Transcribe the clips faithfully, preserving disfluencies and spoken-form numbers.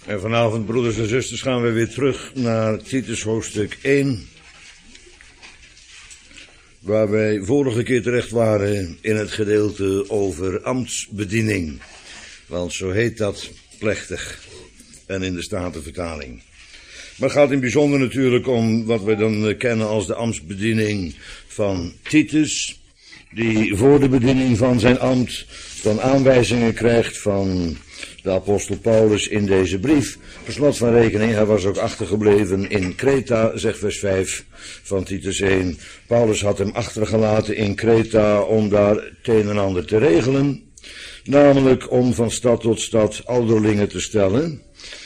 En vanavond, broeders en zusters, gaan we weer terug naar Titus hoofdstuk één. Waar wij vorige keer terecht waren in het gedeelte over ambtsbediening. Want zo heet dat plechtig en in de Statenvertaling. Maar het gaat in bijzonder natuurlijk om wat wij dan kennen als de ambtsbediening van Titus. Die voor de bediening van zijn ambt dan aanwijzingen krijgt van de apostel Paulus in deze brief. Per slot van rekening, hij was ook achtergebleven in Kreta, zegt vers vijf van Titus één. Paulus had hem achtergelaten in Kreta om daar het een en ander te regelen. Namelijk om van stad tot stad ouderlingen te stellen.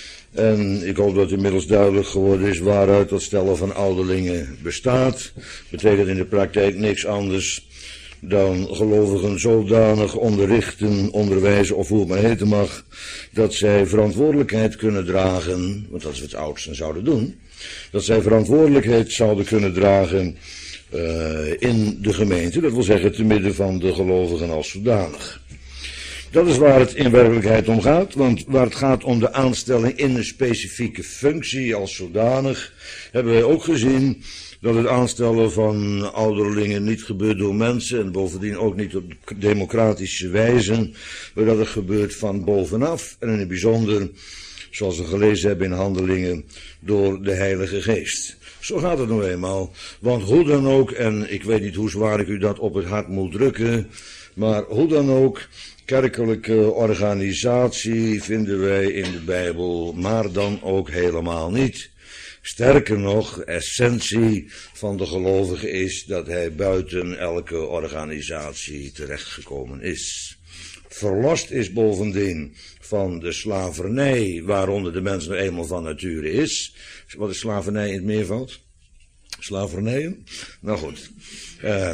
En ik hoop dat inmiddels duidelijk geworden is waaruit dat stellen van ouderlingen bestaat. Betekent in de praktijk niks anders dan gelovigen zodanig onderrichten, onderwijzen of hoe het maar heten mag, dat zij verantwoordelijkheid kunnen dragen, want dat is wat de oudsten zouden doen, dat zij verantwoordelijkheid zouden kunnen dragen uh, in de gemeente, dat wil zeggen te midden van de gelovigen als zodanig. Dat is waar het in werkelijkheid om gaat, want waar het gaat om de aanstelling in een specifieke functie als zodanig, hebben wij ook gezien dat het aanstellen van ouderlingen niet gebeurt door mensen en bovendien ook niet op democratische wijze, maar dat het gebeurt van bovenaf en in het bijzonder, zoals we gelezen hebben in Handelingen, door de Heilige Geest. Zo gaat het nou eenmaal, want hoe dan ook, en ik weet niet hoe zwaar ik u dat op het hart moet drukken, maar hoe dan ook, kerkelijke organisatie vinden wij in de Bijbel, maar dan ook helemaal niet. Sterker nog, de essentie van de gelovige is dat hij buiten elke organisatie terechtgekomen is. Verlost is bovendien van de slavernij waaronder de mens nu eenmaal van nature is. Wat is slavernij in het meervoud? Slavernijen? Nou goed. Uh,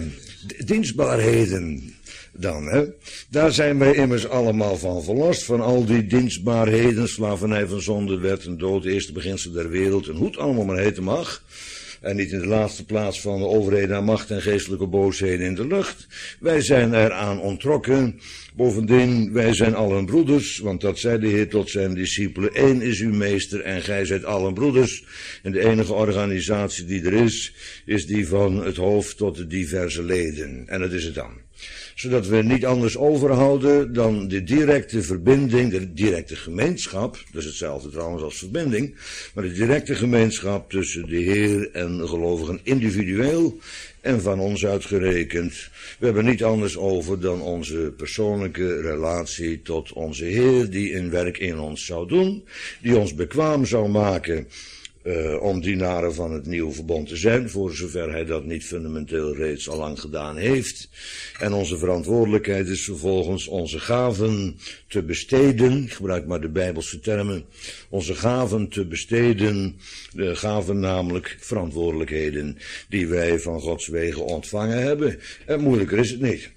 dienstbaarheden dan, hè. Daar zijn wij immers allemaal van verlost, van al die dienstbaarheden, slavernij van zonde, wet en dood, de eerste beginsel der wereld, en hoe het allemaal maar heten mag. En niet in de laatste plaats van de overheden aan macht en geestelijke boosheden in de lucht. Wij zijn eraan onttrokken. Bovendien, wij zijn allen broeders, want dat zei de Heer tot zijn discipelen. Eén is uw meester en gij zijt allen broeders. En de enige organisatie die er is, is die van het hoofd tot de diverse leden. En dat is het dan. Zodat we niet anders overhouden dan de directe verbinding, de directe gemeenschap, dat is hetzelfde trouwens als verbinding, maar de directe gemeenschap tussen de Heer en de gelovigen individueel en van ons uitgerekend. We hebben niet anders over dan onze persoonlijke relatie tot onze Heer, die een werk in ons zou doen, die ons bekwaam zou maken Uh, om dienaren van het nieuwe verbond te zijn, voor zover hij dat niet fundamenteel reeds al lang gedaan heeft. En onze verantwoordelijkheid is vervolgens onze gaven te besteden, ik gebruik maar de Bijbelse termen, onze gaven te besteden, de gaven namelijk verantwoordelijkheden die wij van Gods wegen ontvangen hebben. En moeilijker is het niet.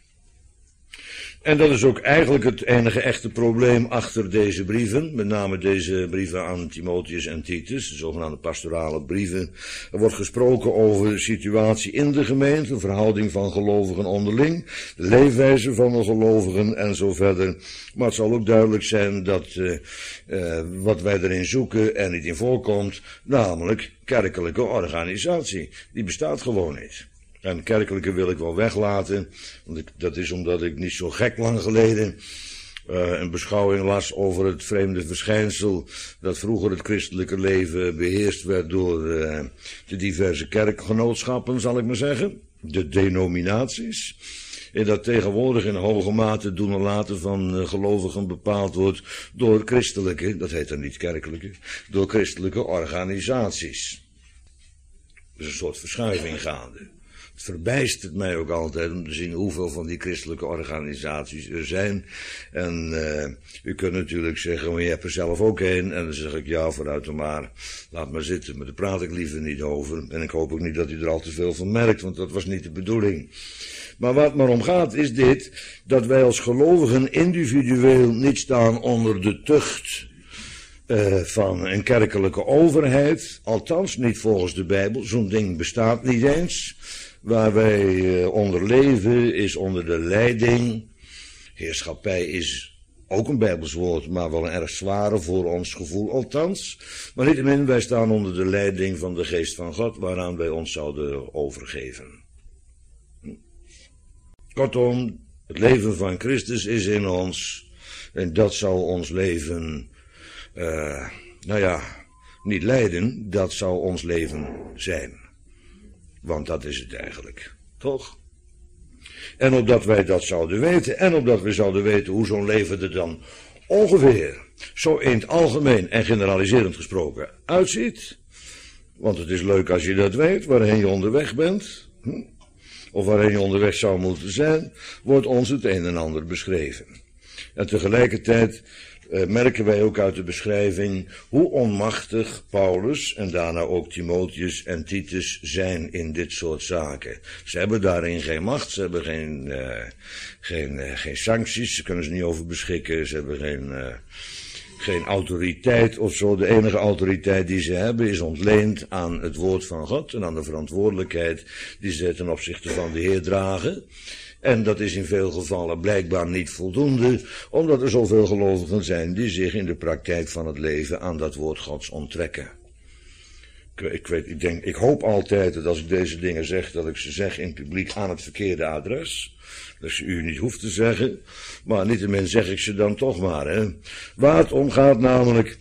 En dat is ook eigenlijk het enige echte probleem achter deze brieven, met name deze brieven aan Timotheus en Titus, de zogenaamde pastorale brieven. Er wordt gesproken over de situatie in de gemeente, de verhouding van gelovigen onderling, de leefwijze van de gelovigen en zo verder. Maar het zal ook duidelijk zijn dat uh, uh, wat wij erin zoeken en niet in voorkomt, namelijk kerkelijke organisatie, die bestaat gewoon niet. En kerkelijke wil ik wel weglaten, want ik, dat is omdat ik niet zo gek lang geleden uh, een beschouwing las over het vreemde verschijnsel dat vroeger het christelijke leven beheerst werd door uh, de diverse kerkgenootschappen, zal ik maar zeggen, de denominaties. En dat tegenwoordig in hoge mate doen en laten van uh, gelovigen bepaald wordt door christelijke, dat heet dan niet kerkelijke, door christelijke organisaties. Dus een soort verschuiving gaande. Het verbijstert mij ook altijd om te zien hoeveel van die christelijke organisaties er zijn. En uh, u kunt natuurlijk zeggen, maar je hebt er zelf ook een. En dan zeg ik, ja, vooruit dan maar, laat maar zitten. Maar daar praat ik liever niet over. En ik hoop ook niet dat u er al te veel van merkt, want dat was niet de bedoeling. Maar wat het maar om gaat is dit, dat wij als gelovigen individueel niet staan onder de tucht Uh, van een kerkelijke overheid, althans niet volgens de Bijbel, zo'n ding bestaat niet eens. Waar wij uh, onder leven is onder de leiding, heerschappij is ook een Bijbels woord, maar wel een erg zware voor ons gevoel althans. Maar niettemin, wij staan onder de leiding van de geest van God, waaraan wij ons zouden overgeven. Kortom, het leven van Christus is in ons, en dat zal ons leven, uh, nou ja, niet leiden, dat zal ons leven zijn. Want dat is het eigenlijk, toch? En opdat wij dat zouden weten, en opdat we zouden weten hoe zo'n leven er dan ongeveer, zo in het algemeen en generaliserend gesproken, uitziet. Want het is leuk als je dat weet, waarheen je onderweg bent, hm? of waarheen je onderweg zou moeten zijn, wordt ons het een en ander beschreven. En tegelijkertijd uh, merken wij ook uit de beschrijving hoe onmachtig Paulus en daarna ook Timotheus en Titus zijn in dit soort zaken. Ze hebben daarin geen macht, ze hebben geen, uh, geen, uh, geen sancties, ze kunnen ze niet over beschikken, ze hebben geen, uh, geen autoriteit of zo. De enige autoriteit die ze hebben is ontleend aan het woord van God en aan de verantwoordelijkheid die ze ten opzichte van de Heer dragen. En dat is in veel gevallen blijkbaar niet voldoende, omdat er zoveel gelovigen zijn die zich in de praktijk van het leven aan dat woord Gods onttrekken. Ik, ik, weet, ik, denk, ik hoop altijd dat als ik deze dingen zeg, dat ik ze zeg in publiek aan het verkeerde adres. Dat ze u niet hoeft te zeggen, maar niettemin zeg ik ze dan toch maar. Hè. Waar het om gaat namelijk,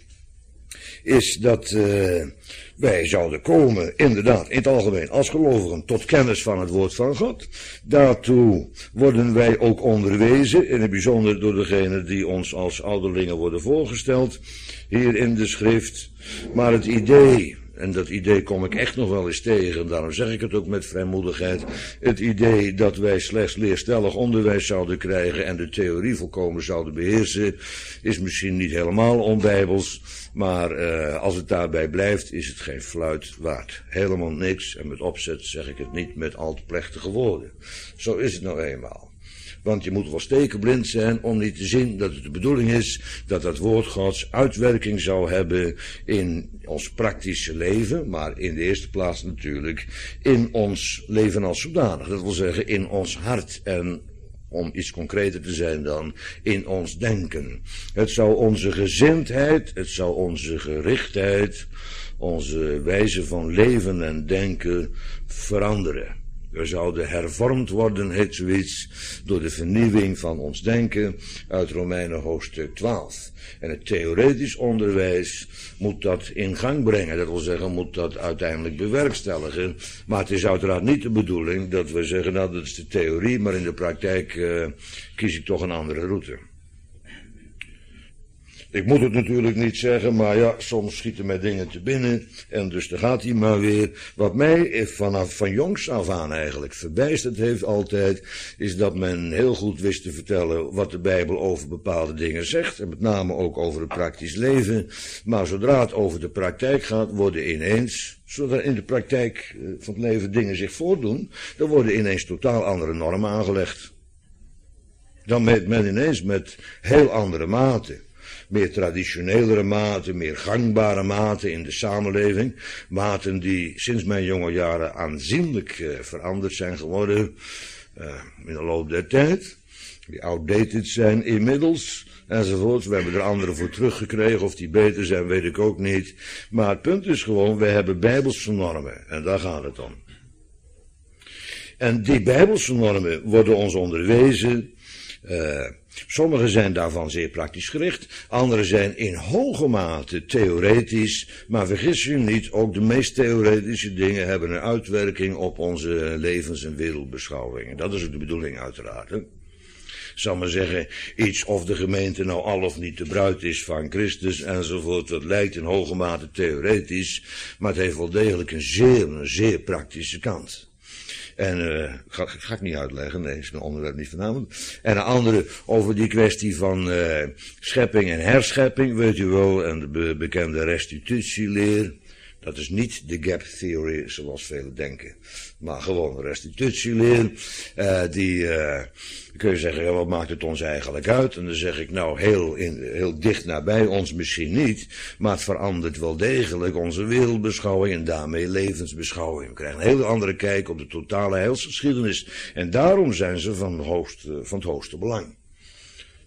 is dat uh, wij zouden komen, inderdaad, in het algemeen, als gelovigen, tot kennis van het woord van God. Daartoe worden wij ook onderwezen, in het bijzonder door degenen die ons als ouderlingen worden voorgesteld, hier in de schrift. Maar het idee, en dat idee kom ik echt nog wel eens tegen, daarom zeg ik het ook met vrijmoedigheid, het idee dat wij slechts leerstellig onderwijs zouden krijgen en de theorie volkomen zouden beheersen, is misschien niet helemaal onbijbels, maar uh, als het daarbij blijft, is het geen fluit waard. Helemaal niks, en met opzet zeg ik het niet met al te plechtige woorden. Zo is het nou eenmaal. Want je moet wel stekenblind zijn om niet te zien dat het de bedoeling is dat dat woord Gods uitwerking zou hebben in ons praktische leven, maar in de eerste plaats natuurlijk in ons leven als zodanig. Dat wil zeggen in ons hart en, om iets concreter te zijn dan, in ons denken. Het zou onze gezindheid, het zou onze gerichtheid, onze wijze van leven en denken veranderen. We zouden hervormd worden, heet zoiets, door de vernieuwing van ons denken uit Romeinen hoofdstuk twaalf. En het theoretisch onderwijs moet dat in gang brengen, dat wil zeggen, moet dat uiteindelijk bewerkstelligen. Maar het is uiteraard niet de bedoeling dat we zeggen, nou dat is de theorie, maar in de praktijk uh, kies ik toch een andere route. Ik moet het natuurlijk niet zeggen, maar ja, soms schieten mij dingen te binnen. En dus daar gaat hij maar weer. Wat mij vanaf van jongs af aan eigenlijk verbijsterd heeft altijd, is dat men heel goed wist te vertellen wat de Bijbel over bepaalde dingen zegt. En met name ook over het praktisch leven. Maar zodra het over de praktijk gaat, worden ineens, zodra in de praktijk van het leven dingen zich voordoen, dan worden ineens totaal andere normen aangelegd. Dan meet men ineens met heel andere maten. Meer traditionelere maten, meer gangbare maten in de samenleving. Maten die sinds mijn jonge jaren aanzienlijk uh, veranderd zijn geworden uh, in de loop der tijd. Die outdated zijn inmiddels, enzovoort. We hebben er andere voor teruggekregen, of die beter zijn weet ik ook niet. Maar het punt is gewoon, we hebben bijbelse normen en daar gaat het om. En die bijbelse normen worden ons onderwezen. Uh, sommige zijn daarvan zeer praktisch gericht, andere zijn in hoge mate theoretisch, maar vergis u niet, ook de meest theoretische dingen hebben een uitwerking op onze levens- en wereldbeschouwingen. Dat is ook de bedoeling uiteraard. Hè? Ik zal maar zeggen, iets of de gemeente nou al of niet de bruid is van Christus enzovoort, dat lijkt in hoge mate theoretisch, maar het heeft wel degelijk een zeer, een zeer praktische kant. En uh, ga, ga ik niet uitleggen, nee, is een onderwerp niet vanavond. En een andere over die kwestie van uh, schepping en herschepping, weet u wel, en de be- bekende restitutieleer. Dat is niet de gap theory, zoals velen denken, maar gewoon restitutieleer. Uh, die, uh, kun je zeggen, ja, wat maakt het ons eigenlijk uit? En dan zeg ik, nou, heel, in, heel dicht nabij ons misschien niet, maar het verandert wel degelijk onze wereldbeschouwing en daarmee levensbeschouwing. We krijgen een hele andere kijk op de totale heilsgeschiedenis. En daarom zijn ze van, hoogst, van het hoogste belang.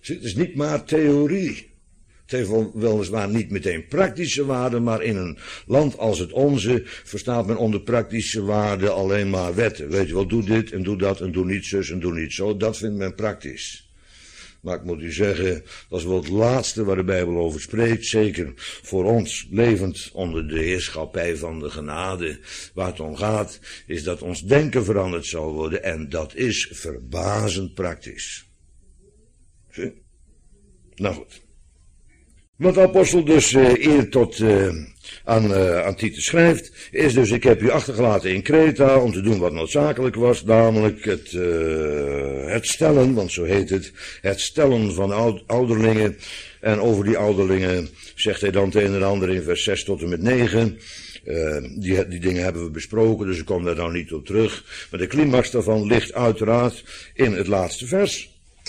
Het is niet maar theorie. Het heeft wel, weliswaar niet meteen praktische waarde, maar in een land als het onze verstaat men onder praktische waarde alleen maar wetten. Weet je wel, doe dit en doe dat en doe niet zus en doe niet zo. Dat vindt men praktisch. Maar ik moet u zeggen, dat is wel het laatste waar de Bijbel over spreekt. Zeker voor ons, levend onder de heerschappij van de genade. Waar het om gaat, is dat ons denken veranderd zal worden. En dat is verbazend praktisch. Zie? Nou goed. Wat de apostel dus uh, eer tot uh, aan, uh, aan Titus schrijft, is dus: ik heb u achtergelaten in Kreta om te doen wat noodzakelijk was, namelijk het, uh, het stellen, want zo heet het, het stellen van oud, ouderlingen. En over die ouderlingen zegt hij dan het een en ander in vers zes tot en met negen. Uh, die, die dingen hebben we besproken, dus ik kom daar nou niet op terug. Maar de climax daarvan ligt uiteraard in het laatste vers.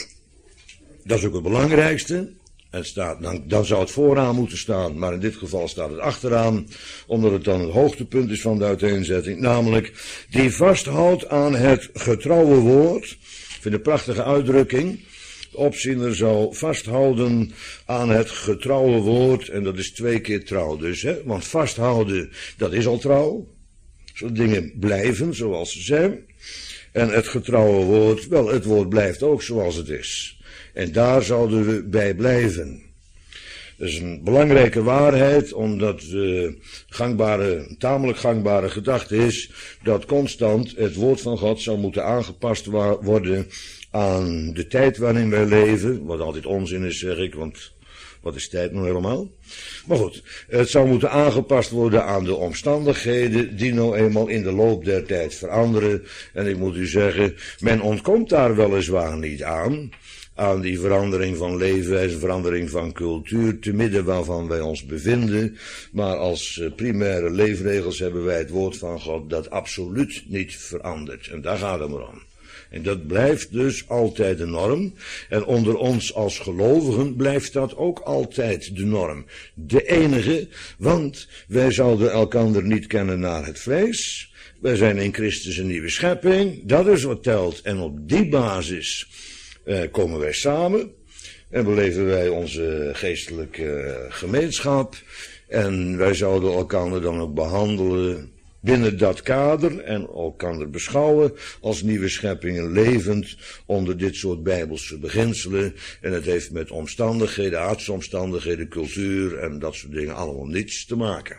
Dat is ook het belangrijkste. Het staat, dan, dan zou het vooraan moeten staan, maar in dit geval staat het achteraan, omdat het dan het hoogtepunt is van de uiteenzetting, namelijk die vasthoudt aan het getrouwe woord. Ik vind een prachtige uitdrukking. De opziener zou vasthouden aan het getrouwe woord, en dat is twee keer trouw dus, hè? Want vasthouden, dat is al trouw. Zo'n dingen blijven zoals ze zijn. En het getrouwe woord, wel, het woord blijft ook zoals het is. En daar zouden we bij blijven. Dat is een belangrijke waarheid, omdat de gangbare, tamelijk gangbare gedachte is dat constant het woord van God zou moeten aangepast worden aan de tijd waarin wij leven. Wat altijd onzin is, zeg ik, want wat is tijd nou helemaal? Maar goed, het zou moeten aangepast worden aan de omstandigheden die nou eenmaal in de loop der tijd veranderen. En ik moet u zeggen, men ontkomt daar weliswaar niet aan. Aan die verandering van leefwijze, verandering van cultuur, te midden waarvan wij ons bevinden. Maar als primaire leefregels hebben wij het woord van God dat absoluut niet verandert. En daar gaat het maar om. En dat blijft dus altijd de norm. En onder ons als gelovigen blijft dat ook altijd de norm. De enige, want wij zouden elkander niet kennen naar het vlees. Wij zijn in Christus een nieuwe schepping. Dat is wat telt. En op die basis Uh, komen wij samen en beleven wij onze geestelijke uh, gemeenschap. En wij zouden elkaar dan ook behandelen binnen dat kader en elkaar beschouwen als nieuwe scheppingen, levend onder dit soort bijbelse beginselen. En het heeft met omstandigheden, aardsomstandigheden, cultuur en dat soort dingen allemaal niets te maken.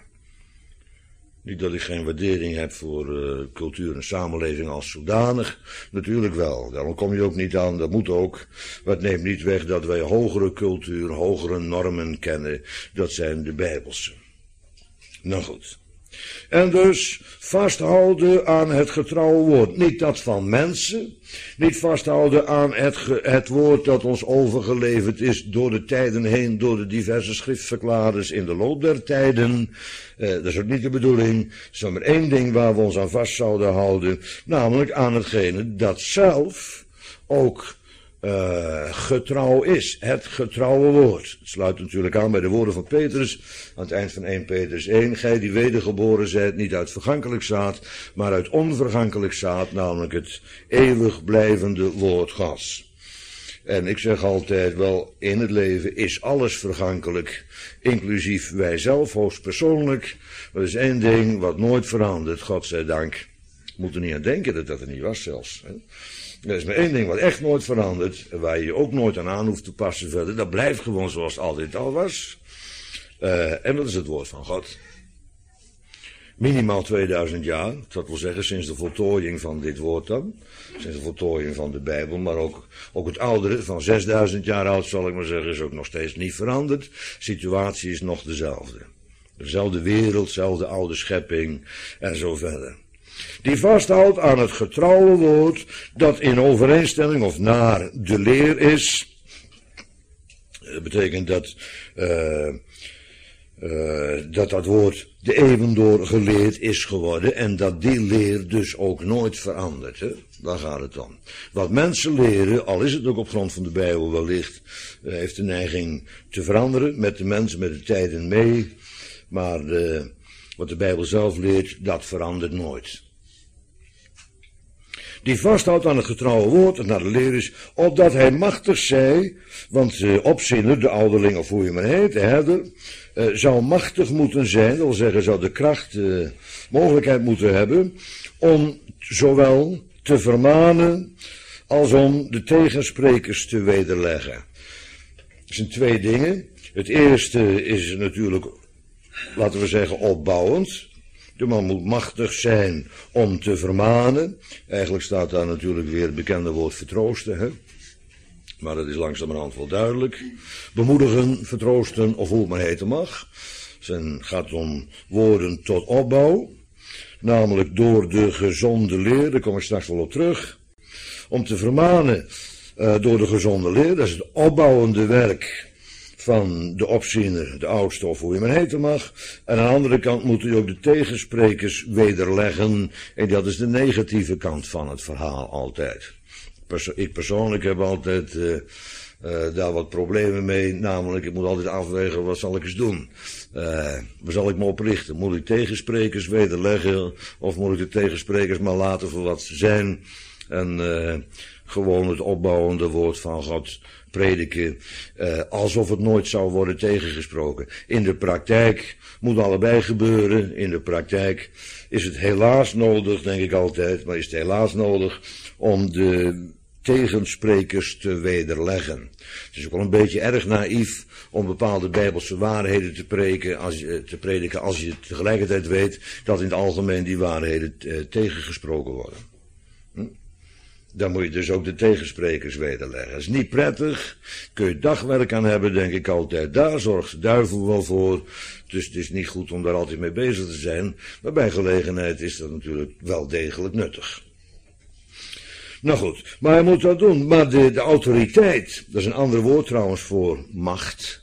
Niet dat ik geen waardering heb voor uh, cultuur en samenleving als zodanig. Natuurlijk wel, daarom kom je ook niet aan, dat moet ook. Maar het neemt niet weg dat wij hogere cultuur, hogere normen kennen. Dat zijn de Bijbelse. Nou goed. En dus vasthouden aan het getrouwe woord. Niet dat van mensen. Niet vasthouden aan het, ge, het woord dat ons overgeleverd is door de tijden heen, door de diverse schriftverklaarders in de loop der tijden. Eh, dat is ook niet de bedoeling. Er is maar één ding waar we ons aan vast zouden houden. Namelijk aan hetgene dat zelf ook Uh, getrouw is, het getrouwe woord. Het sluit natuurlijk aan bij de woorden van Petrus, aan het eind van eerste Petrus één. Gij die wedergeboren zijt, niet uit vergankelijk zaad, maar uit onvergankelijk zaad, namelijk het eeuwig blijvende woord Gods. En ik zeg altijd wel, in het leven is alles vergankelijk, inclusief wij zelf, hoogstpersoonlijk. Dat is één ding wat nooit verandert, godzijdank. We moeten er niet aan denken dat dat er niet was zelfs, hè. Er is maar één ding wat echt nooit verandert, waar je je ook nooit aan aan hoeft te passen verder. Dat blijft gewoon zoals het altijd al was. Uh, en dat is het woord van God. Minimaal tweeduizend jaar, dat wil zeggen sinds de voltooiing van dit woord dan. Sinds de voltooiing van de Bijbel, maar ook, ook het oudere van zesduizend jaar oud zal ik maar zeggen, is ook nog steeds niet veranderd. De situatie is nog dezelfde. Dezelfde wereld, dezelfde oude schepping en zo verder. Die vasthoudt aan het getrouwe woord dat in overeenstemming of naar de leer is. Dat betekent dat, uh, uh, dat dat woord de eeuwen door geleerd is geworden en dat die leer dus ook nooit verandert. Hè? Daar gaat het om. Wat mensen leren, al is het ook op grond van de Bijbel wellicht, uh, heeft de neiging te veranderen met de mensen, met de tijden mee. Maar uh, wat de Bijbel zelf leert, dat verandert nooit. die vasthoudt aan het getrouwe woord dat naar de leer is, opdat hij machtig zij, want de opziener, de ouderling of hoe je maar heet, de herder, uh, zou machtig moeten zijn, dat wil zeggen, zou de kracht, uh, mogelijkheid moeten hebben, om zowel te vermanen als om de tegensprekers te wederleggen. Dat zijn twee dingen. Het eerste is natuurlijk, laten we zeggen, opbouwend. De man moet machtig zijn om te vermanen. Eigenlijk staat daar natuurlijk weer het bekende woord vertroosten, hè? Maar dat is langzamerhand wel duidelijk. Bemoedigen, vertroosten of hoe het maar heten mag. Het gaat om woorden tot opbouw. Namelijk door de gezonde leer, daar kom ik straks wel op terug. Om te vermanen uh, door de gezonde leer, dat is het opbouwende werk van de opziener, de oudste of hoe je maar heten mag. En aan de andere kant moet u ook de tegensprekers wederleggen. En dat is de negatieve kant van het verhaal altijd. Perso- ik persoonlijk heb altijd uh, uh, daar wat problemen mee. Namelijk, ik moet altijd afwegen, wat zal ik eens doen? Uh, waar zal ik me op richten? Moet ik tegensprekers wederleggen? Of moet ik de tegensprekers maar laten voor wat ze zijn? En uh, gewoon het opbouwende woord van God prediken, uh, alsof het nooit zou worden tegengesproken. In de praktijk moet allebei gebeuren. In de praktijk is het helaas nodig, denk ik altijd, maar is het helaas nodig om de tegensprekers te wederleggen. Het is ook wel een beetje erg naïef om bepaalde bijbelse waarheden te prediken als je, te prediken als je tegelijkertijd weet dat in het algemeen die waarheden uh, tegengesproken worden. Hm? Dan moet je dus ook de tegensprekers wederleggen. Dat is niet prettig, kun je dagwerk aan hebben, denk ik altijd. Daar zorgt de duivel wel voor. Dus het is niet goed om daar altijd mee bezig te zijn. Maar bij gelegenheid is dat natuurlijk wel degelijk nuttig. Nou goed, maar hij moet dat doen. Maar de, de autoriteit, dat is een ander woord trouwens voor macht.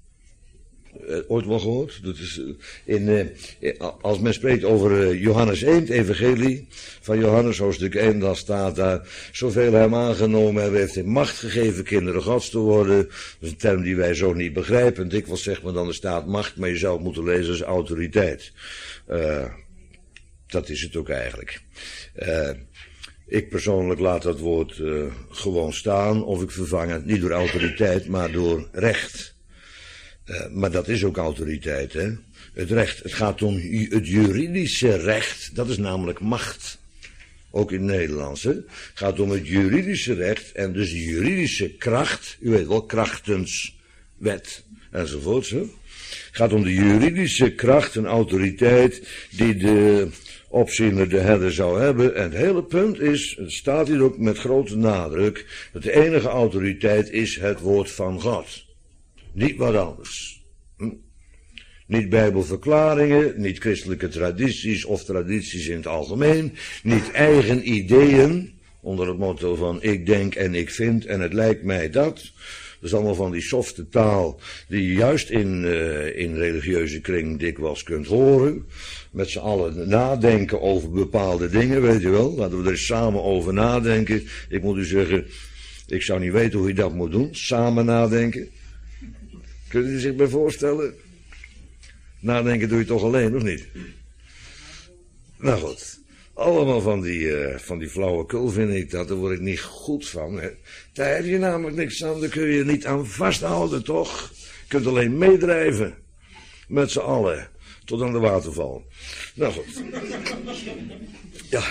Uh, ooit wel gehoord? Dat is, uh, in, uh, als men spreekt over uh, Johannes één, het evangelie van Johannes, hoofdstuk één, dan staat daar, zoveel hem aangenomen hebben, heeft hij macht gegeven kinderen Gods te worden. Dat is een term die wij zo niet begrijpen. Dikwijls zegt men dan, er staat macht, maar je zou het moeten lezen als autoriteit. Uh, dat is het ook eigenlijk. Uh, Ik persoonlijk laat dat woord uh, gewoon staan, of ik vervang het niet door autoriteit, maar door recht. Uh, maar dat is ook autoriteit, hè. Het recht, het gaat om het juridische recht, dat is namelijk macht. Ook in het Nederlands, hè. Het gaat om het juridische recht en dus de juridische kracht, u weet wel, krachtens wet enzovoorts, hè. Het gaat om de juridische kracht en autoriteit die de opziener, de herder, zou hebben. En het hele punt is, het staat hier ook met grote nadruk, dat de enige autoriteit is het woord van God. Niet wat anders. Hm? Niet bijbelverklaringen, niet christelijke tradities of tradities in het algemeen, niet eigen ideeën, onder het motto van ik denk en ik vind en het lijkt mij dat. Dat is allemaal van die softe taal die je juist in, uh, in religieuze kring dikwijls kunt horen. Met z'n allen nadenken over bepaalde dingen, weet je wel. Laten we er eens samen over nadenken. Ik moet u zeggen, ik zou niet weten hoe je dat moet doen. Samen nadenken. Kunt u zich bij voorstellen? Nadenken doe je toch alleen, of niet? Nou goed. Allemaal van die, uh, van die flauwekul vind ik dat, daar word ik niet goed van. Hè. Daar heb je namelijk niks aan, daar kun je niet aan vasthouden, toch? Je kunt alleen meedrijven. Met z'n allen. Tot aan de waterval. Nou goed. Ja.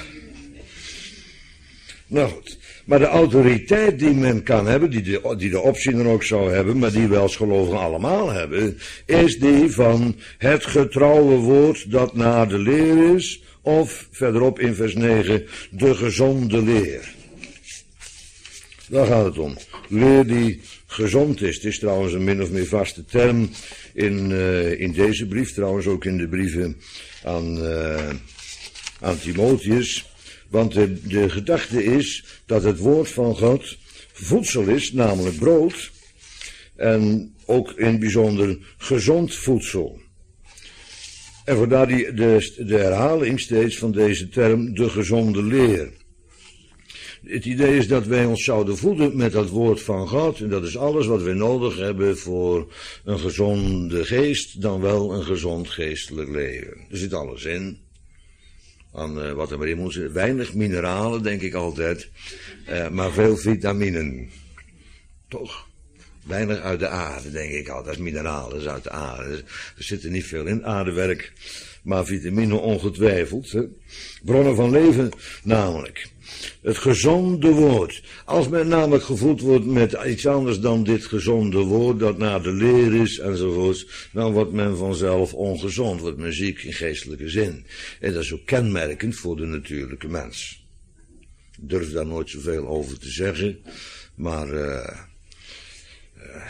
Nou goed. Maar de autoriteit die men kan hebben, die de, die de opziener ook zou hebben, maar die we als gelovigen allemaal hebben, is die van het getrouwe woord dat naar de leer is, of verderop in vers negen, de gezonde leer. Daar gaat het om. Leer die gezond is. Het is trouwens een min of meer vaste term in, uh, in deze brief, trouwens ook in de brieven aan, uh, aan Timotheus. Want de, de gedachte is dat het woord van God voedsel is, namelijk brood. En ook in het bijzonder gezond voedsel. En vandaar die, de, de herhaling steeds van deze term, de gezonde leer. Het idee is dat wij ons zouden voeden met dat woord van God. En dat is alles wat we nodig hebben voor een gezonde geest, dan wel een gezond geestelijk leven. Er zit alles in. aan uh, wat er maar in moet zitten. Weinig mineralen, denk ik altijd, uh, maar veel vitaminen. Toch? Weinig uit de aarde, denk ik altijd. Mineralen is uit de aarde. Er zit er niet veel in, aardewerk, maar vitamine ongetwijfeld. Hè? Bronnen van leven, namelijk. Het gezonde woord. Als men namelijk gevoed wordt met iets anders dan dit gezonde woord, dat naar de leer is enzovoorts, dan wordt men vanzelf ongezond, wordt men ziek in geestelijke zin. En dat is ook kenmerkend voor de natuurlijke mens. Ik durf daar nooit zoveel over te zeggen, maar uh, uh,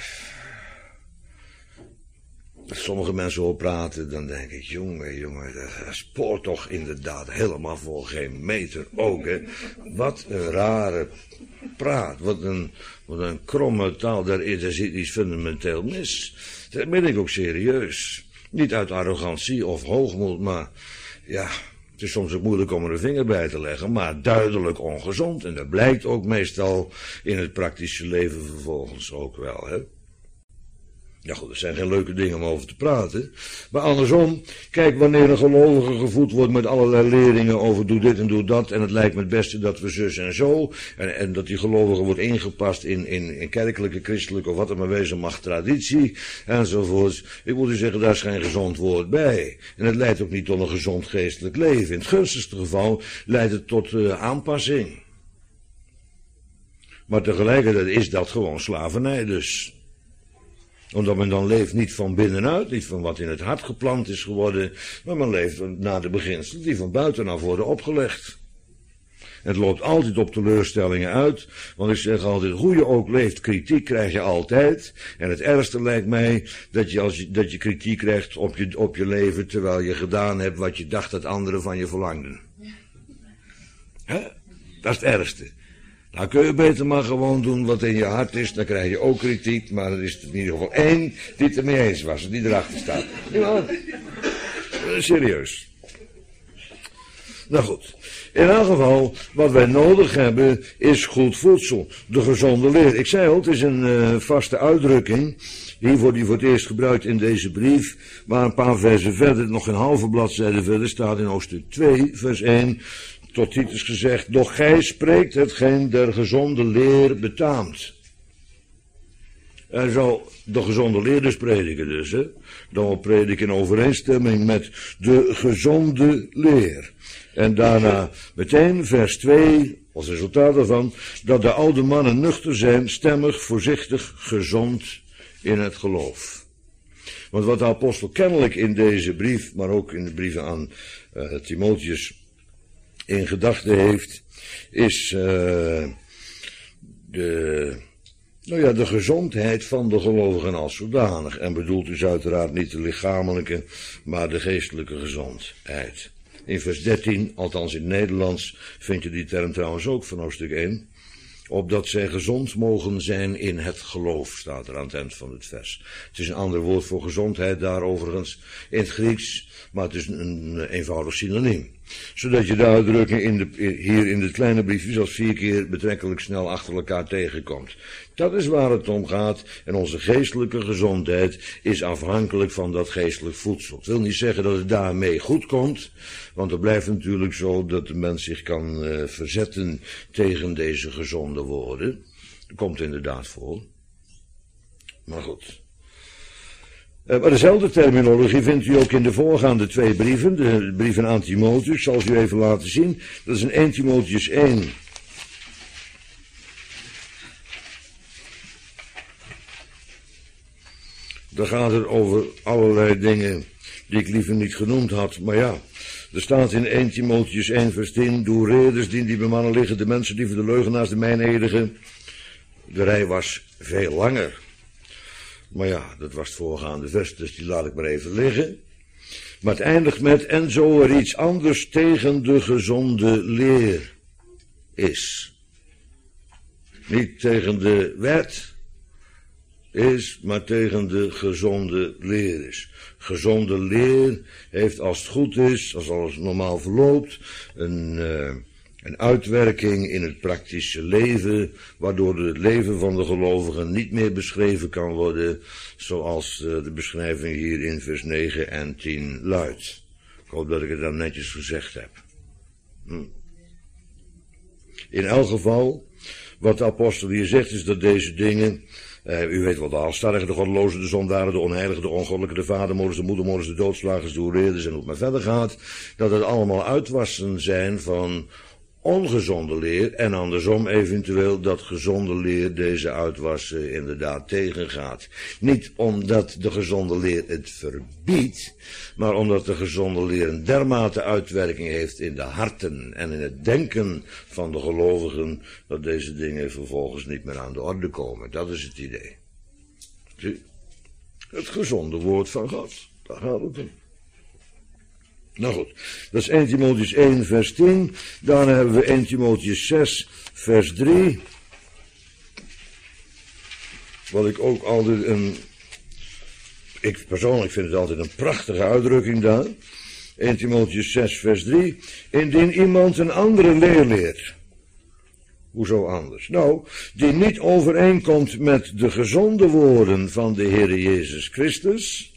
als sommige mensen hoor praten, dan denk ik, jongen, jongen, dat spoort toch inderdaad helemaal voor geen meter ook, hè. Wat een rare praat, wat een, wat een kromme taal, daar, is, daar zit iets fundamenteel mis. Dat ben ik ook serieus. Niet uit arrogantie of hoogmoed, maar ja, het is soms ook moeilijk om er een vinger bij te leggen, maar duidelijk ongezond. En dat blijkt ook meestal in het praktische leven vervolgens ook wel, hè. Ja goed, dat zijn geen leuke dingen om over te praten. Maar andersom, kijk, wanneer een gelovige gevoed wordt met allerlei leringen over doe dit en doe dat, en het lijkt me het beste dat we zus en zo, en, en dat die gelovige wordt ingepast in, in, in kerkelijke, christelijke, of wat er maar wezen mag, traditie, enzovoorts. Ik moet u zeggen, daar is geen gezond woord bij. En het leidt ook niet tot een gezond geestelijk leven. In het gunstigste geval leidt het tot uh, aanpassing. Maar tegelijkertijd is dat gewoon slavernij dus. Omdat men dan leeft niet van binnenuit, niet van wat in het hart geplant is geworden, maar men leeft naar de beginselen die van buitenaf worden opgelegd. En het loopt altijd op teleurstellingen uit, want ik zeg altijd, hoe je ook leeft, kritiek krijg je altijd. En het ergste lijkt mij dat je, als je, dat je kritiek krijgt op je, op je leven, terwijl je gedaan hebt wat je dacht dat anderen van je verlangden. Hè? Dat is het ergste. Nou kun je beter maar gewoon doen wat in je hart is, dan krijg je ook kritiek, maar er is in ieder geval één die het ermee eens was, die erachter staat. Ja, serieus. Nou goed, in elk geval, wat wij nodig hebben is goed voedsel, de gezonde leer. Ik zei al, het is een uh, vaste uitdrukking, hiervoor die voor het eerst gebruikt in deze brief, maar een paar versen verder, nog een halve bladzijde verder, staat in hoofdstuk twee, vers één... tot Titus gezegd, doch gij spreekt hetgeen der gezonde leer betaamt. Hij zou de gezonde leer dus prediken dus, hè. Dan prediken in overeenstemming met de gezonde leer. En daarna meteen vers twee, als resultaat daarvan, dat de oude mannen nuchter zijn, stemmig, voorzichtig, gezond in het geloof. Want wat de apostel kennelijk in deze brief, maar ook in de brieven aan uh, Timotheus in gedachten heeft, is uh, de, nou ja, de gezondheid van de gelovigen als zodanig. En bedoelt dus uiteraard niet de lichamelijke, maar de geestelijke gezondheid. In vers dertien, althans in het Nederlands, vind je die term trouwens ook van hoofdstuk één. Opdat zij gezond mogen zijn in het geloof, staat er aan het eind van het vers. Het is een ander woord voor gezondheid daar overigens in het Grieks, maar het is een, een eenvoudig synoniem. Zodat je de uitdrukking in de, hier in dit kleine briefje zelfs vier keer betrekkelijk snel achter elkaar tegenkomt. Dat is waar het om gaat en onze geestelijke gezondheid is afhankelijk van dat geestelijk voedsel. Het wil niet zeggen dat het daarmee goed komt, want het blijft natuurlijk zo dat de mens zich kan uh, verzetten tegen deze gezonde woorden. Dat komt inderdaad voor. Maar goed. Uh, maar dezelfde terminologie vindt u ook in de voorgaande twee brieven, de brieven aan Timotheus, ik zal ze u even laten zien. Dat is in eerste Timotheus één. Daar gaat het over allerlei dingen die ik liever niet genoemd had, maar ja. Er staat in eerste Timotheus één vers tien, doe reders die die bemannen liggen, de mensen die voor de leugenaars de meinedigen. De rij was veel langer. Maar ja, dat was het voorgaande vers, dus die laat ik maar even liggen. Maar het eindigt met, en zo er iets anders tegen de gezonde leer is. Niet tegen de wet is, maar tegen de gezonde leer is. Gezonde leer heeft, als het goed is, als alles normaal verloopt, een, uh, een uitwerking in het praktische leven, waardoor het leven van de gelovigen niet meer beschreven kan worden, zoals uh, de beschrijving hier in vers negen en tien luidt. Ik hoop dat ik het dan netjes gezegd heb. Hm. In elk geval, wat de apostel hier zegt, is dat deze dingen, uh, u weet wel, de halstarrigen, de goddelozen, de zondaren, de onheiligen, de ongoddelijke, de vadermoorders, de moedermoorders, de doodslagers, de hoereerders en hoe het maar verder gaat, dat het allemaal uitwassen zijn van ongezonde leer en andersom eventueel dat gezonde leer deze uitwassen inderdaad tegengaat. Niet omdat de gezonde leer het verbiedt, maar omdat de gezonde leer een dermate uitwerking heeft in de harten en in het denken van de gelovigen, dat deze dingen vervolgens niet meer aan de orde komen. Dat is het idee. Zie? Het gezonde woord van God. Daar gaat het om. Nou goed, dat is Eerste Timotheüs één vers tien. Dan hebben we Eerste Timotheüs zes vers drie. Wat ik ook altijd een... Ik persoonlijk vind het altijd een prachtige uitdrukking daar. Eerste Timotheüs zes vers drie. Indien iemand een andere leer leert. Hoezo anders? Nou, die niet overeenkomt met de gezonde woorden van de Heere Jezus Christus.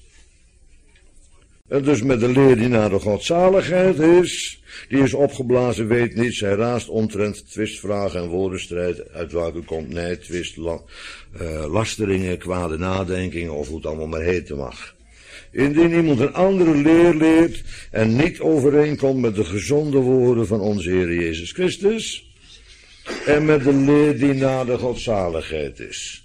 En dus met de leer die naar de godzaligheid is, die is opgeblazen, weet niets, hij raast omtrent twistvragen en woordenstrijd, uit welke komt nijd, twist, la, uh, lasteringen, kwade nadenkingen, of hoe het allemaal maar heten mag. Indien iemand een andere leer leert en niet overeenkomt met de gezonde woorden van onze Heer Jezus Christus, en met de leer die naar de godzaligheid is.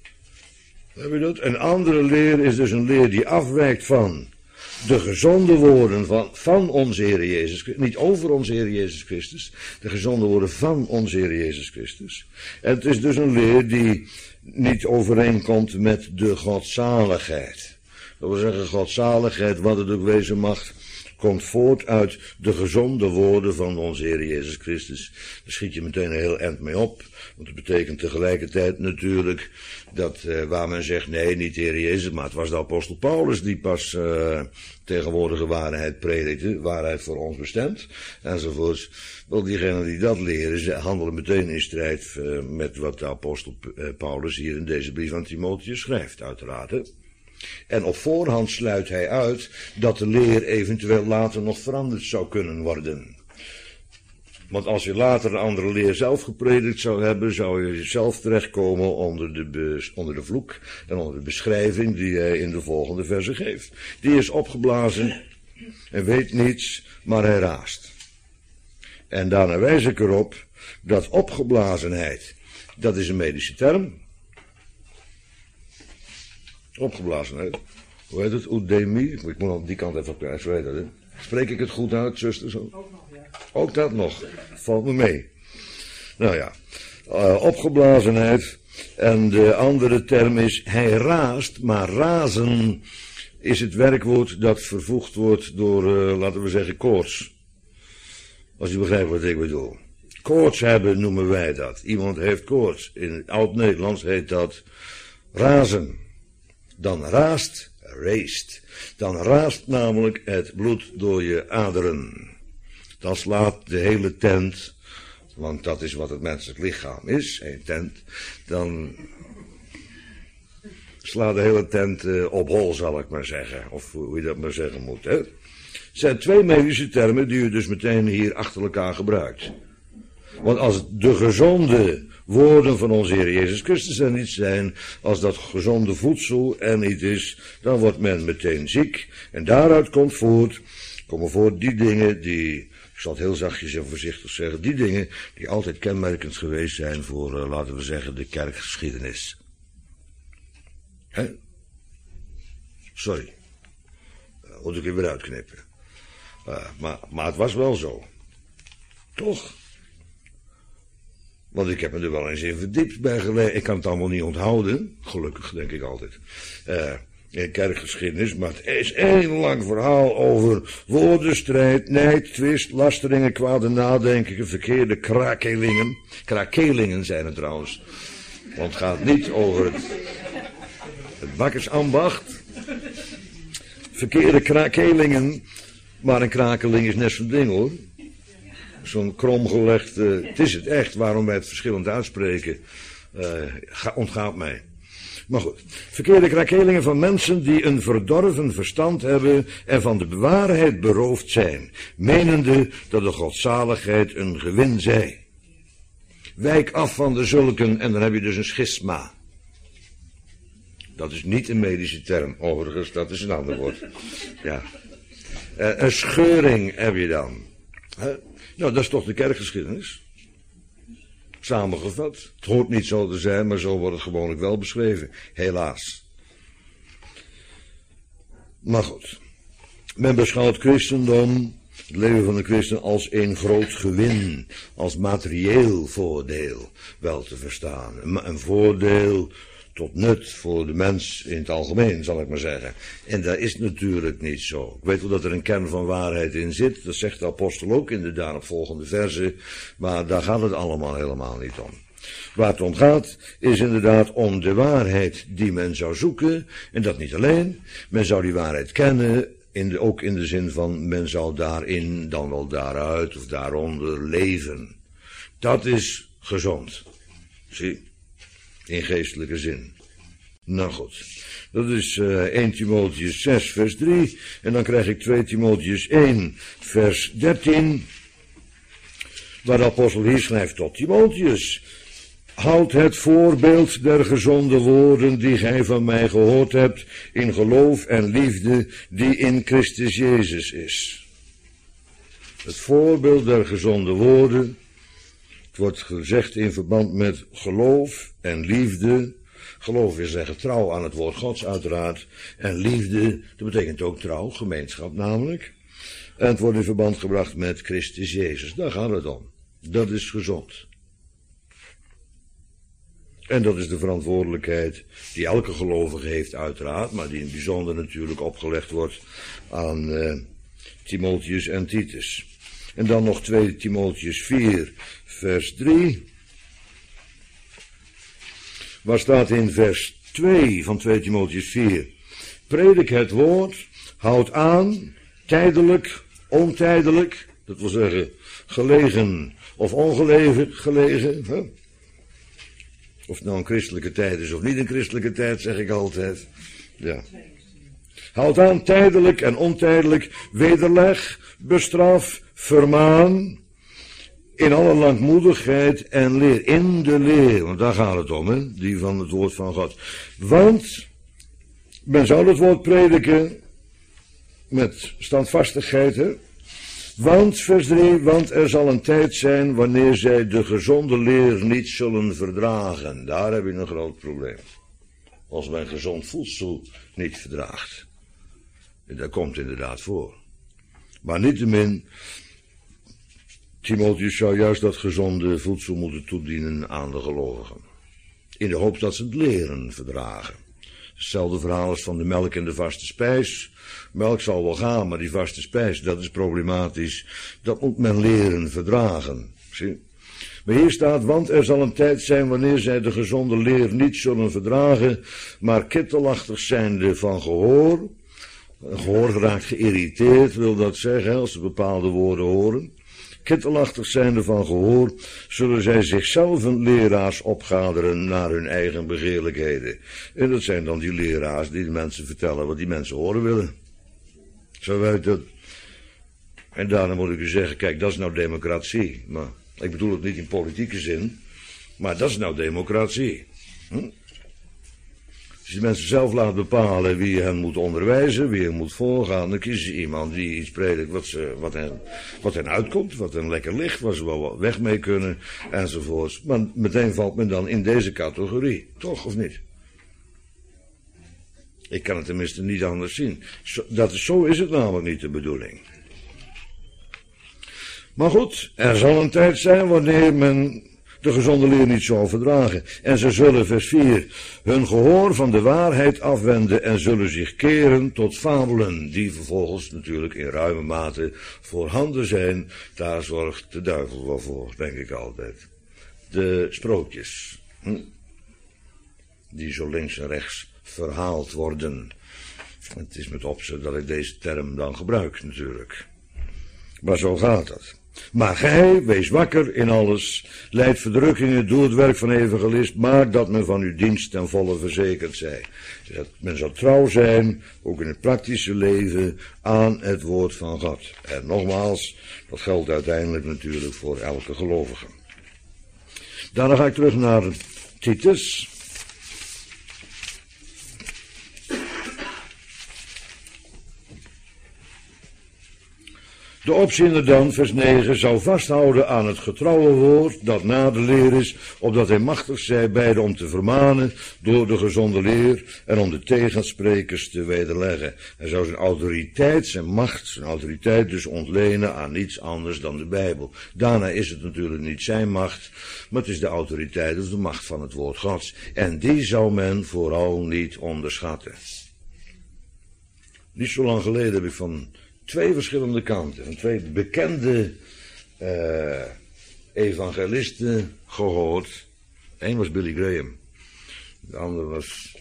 Heb je dat? Een andere leer is dus een leer die afwijkt van de gezonde woorden van, van onze Heer Jezus Christus, niet over onze Heer Jezus Christus, de gezonde woorden van onze Heer Jezus Christus. En het is dus een leer die niet overeenkomt met de godzaligheid. Dat wil zeggen, godzaligheid, wat het ook wezen mag, komt voort uit de gezonde woorden van onze Heer Jezus Christus. Daar schiet je meteen een heel eind mee op, want het betekent tegelijkertijd natuurlijk dat uh, waar men zegt, nee, niet de Heer Jezus, maar het was de apostel Paulus die pas uh, tegenwoordige waarheid predikte, waarheid voor ons bestemd, enzovoorts. Wel, diegenen die dat leren, ze handelen meteen in strijd uh, met wat de apostel uh, Paulus hier in deze brief aan Timotheus schrijft, uiteraard. Hè? En op voorhand sluit hij uit dat de leer eventueel later nog veranderd zou kunnen worden. Want als je later een andere leer zelf gepredikt zou hebben, zou je zelf terechtkomen onder de, be, onder de vloek en onder de beschrijving die hij in de volgende verse geeft. Die is opgeblazen en weet niets, maar hij raast. En daarna wijs ik erop dat opgeblazenheid, dat is een medische term. Opgeblazenheid. Hoe heet het? Oedemie. Ik moet aan die kant even op kijken. Zo heet dat, hè? Spreek ik het goed uit, zuster? Zo? Ook nog, ja. Ook dat nog. Valt me mee. Nou ja. Uh, opgeblazenheid. En de andere term is, hij raast, maar razen is het werkwoord dat vervoegd wordt door, uh, laten we zeggen, koorts. Als u begrijpt wat ik bedoel. Koorts hebben noemen wij dat. Iemand heeft koorts. In het oud-Nederlands heet dat razen. Dan raast, raist. Dan raast namelijk het bloed door je aderen. Dan slaat de hele tent, want dat is wat het menselijk lichaam is, een tent. Dan slaat de hele tent uh, op hol, zal ik maar zeggen. Of hoe je dat maar zeggen moet, hè. Het zijn twee medische termen die u dus meteen hier achter elkaar gebruikt. Want als de gezonde woorden van onze Heer Jezus Christus er niet zijn, als dat gezonde voedsel er niet is, dan wordt men meteen ziek. En daaruit komt voort, komen voort die dingen die, ik zal het heel zachtjes en voorzichtig zeggen, die dingen die altijd kenmerkend geweest zijn voor, uh, laten we zeggen, de kerkgeschiedenis. Hè? Sorry. Uh, moet ik er weer uitknippen. Uh, maar, maar het was wel zo. Toch? Want ik heb me er wel eens in verdiept bij gelezen. Ik kan het allemaal niet onthouden. Gelukkig, denk ik altijd. Uh, in kerkgeschiedenis. Maar het is één lang verhaal over woordenstrijd, nijd, twist, lasteringen, kwade nadenkingen, verkeerde krakelingen. Krakelingen zijn het trouwens. Want het gaat niet over het, het bakkersambacht. Verkeerde krakelingen. Maar een krakeling is net zo'n ding, hoor. Zo'n kromgelegd, uh, het is het echt, waarom wij het verschillend uitspreken, uh, ontgaat mij. Maar goed, verkeerde krakelingen van mensen die een verdorven verstand hebben en van de waarheid beroofd zijn, menende dat de godzaligheid een gewin zij. Wijk af van de zulken en dan heb je dus een schisma. Dat is niet een medische term, overigens, dat is een ander woord. Ja. Uh, een scheuring heb je dan. Uh, nou, dat is toch de kerkgeschiedenis. Samengevat. Het hoort niet zo te zijn, maar zo wordt het gewoonlijk wel beschreven. Helaas. Maar goed. Men beschouwt christendom, het leven van de christen, als een groot gewin. Als materieel voordeel, wel te verstaan. Een, een voordeel tot nut voor de mens in het algemeen, zal ik maar zeggen. En dat is natuurlijk niet zo. Ik weet wel dat er een kern van waarheid in zit. Dat zegt de apostel ook in de daaropvolgende verse. Maar daar gaat het allemaal helemaal niet om. Waar het om gaat, is inderdaad om de waarheid die men zou zoeken. En dat niet alleen. Men zou die waarheid kennen. In de, ook in de zin van, men zou daarin, dan wel daaruit of daaronder leven. Dat is gezond. Zie, in geestelijke zin. Nou goed, dat is uh, eerste Timotheüs zes vers drie. En dan krijg ik tweede Timotheüs één vers dertien. Waar de apostel hier schrijft tot Timotheus. Houd het voorbeeld der gezonde woorden die gij van mij gehoord hebt, in geloof en liefde die in Christus Jezus is. Het voorbeeld der gezonde woorden, het wordt gezegd in verband met geloof en liefde. Geloof wil zeggen trouw aan het woord Gods uiteraard. En liefde, dat betekent ook trouw, gemeenschap namelijk. En het wordt in verband gebracht met Christus Jezus. Daar gaat het om. Dat is gezond. En dat is de verantwoordelijkheid die elke gelovige heeft uiteraard, maar die in het bijzonder natuurlijk opgelegd wordt aan uh, Timotheus en Titus. En dan nog tweede Timotheus vier vers drie. Waar staat in vers twee van tweede Timotheus vier. Predik het woord, houd aan, tijdelijk, ontijdelijk, dat wil zeggen gelegen of ongelegen, gelegen. Hè? Of het nou een christelijke tijd is of niet een christelijke tijd, zeg ik altijd. Ja. Houd aan, tijdelijk en ontijdelijk, wederleg, bestraf, vermaan, in alle langmoedigheid en leer, in de leer, want daar gaat het om, hè, die van het woord van God. Want, men zou het woord prediken met standvastigheid, hè. Want, vers drie, want er zal een tijd zijn wanneer zij de gezonde leer niet zullen verdragen. Daar heb je een groot probleem. Als men gezond voedsel niet verdraagt. En dat komt inderdaad voor. Maar niettemin, Timotheus zou juist dat gezonde voedsel moeten toedienen aan de gelovigen. In de hoop dat ze het leren verdragen. Hetzelfde verhaal is van de melk en de vaste spijs. Melk zal wel gaan, maar die vaste spijs, dat is problematisch. Dat moet men leren verdragen. Zie? Maar hier staat, want er zal een tijd zijn wanneer zij de gezonde leer niet zullen verdragen, maar kittelachtig zijnde van gehoor. Gehoor raakt geïrriteerd, wil dat zeggen, als ze bepaalde woorden horen. Kittelachtig zijnde van gehoor, zullen zij zichzelf leraars opgaderen naar hun eigen begeerlijkheden. En dat zijn dan die leraars die de mensen vertellen wat die mensen horen willen. Zo weet het. En daarom moet ik u zeggen, kijk, dat is nou democratie. Maar ik bedoel het niet in politieke zin, maar dat is nou democratie. Hm? Als je de mensen zelf laat bepalen wie je hen moet onderwijzen, wie je moet voorgaan, dan kiezen ze iemand die iets predikt wat, ze, wat, hen, wat hen uitkomt, wat hen lekker ligt, waar ze wel weg mee kunnen, enzovoorts. Maar meteen valt men dan in deze categorie, toch of niet? Ik kan het tenminste niet anders zien. Zo, dat is, zo is het namelijk niet de bedoeling. Maar goed, er zal een tijd zijn wanneer men de gezonde leer niet zal verdragen. En ze zullen, vers vier, hun gehoor van de waarheid afwenden en zullen zich keren tot fabelen, die vervolgens natuurlijk in ruime mate voorhanden zijn. Daar zorgt de duivel wel voor, denk ik altijd. De sprookjes, hm? die zo links en rechts verhaald worden. Het is met opzet dat ik deze term dan gebruik natuurlijk. Maar zo gaat het. Maar gij, wees wakker in alles, lijd verdrukkingen, doe het werk van evangelist, maar dat men van uw dienst ten volle verzekerd zij. Dat men zal trouw zijn, ook in het praktische leven, aan het woord van God. En nogmaals, dat geldt uiteindelijk natuurlijk voor elke gelovige. Daarna ga ik terug naar Titus. De opziener dan, vers negen, zou vasthouden aan het getrouwe woord dat na de leer is, opdat hij machtig zij beide om te vermanen door de gezonde leer en om de tegensprekers te wederleggen. Hij zou zijn autoriteit, zijn macht, zijn autoriteit dus ontlenen aan niets anders dan de Bijbel. Daarna is het natuurlijk niet zijn macht, maar het is de autoriteit of de macht van het woord Gods. En die zou men vooral niet onderschatten. Niet zo lang geleden heb ik van twee verschillende kanten, van twee bekende uh, evangelisten gehoord. Eén was Billy Graham, de ander was,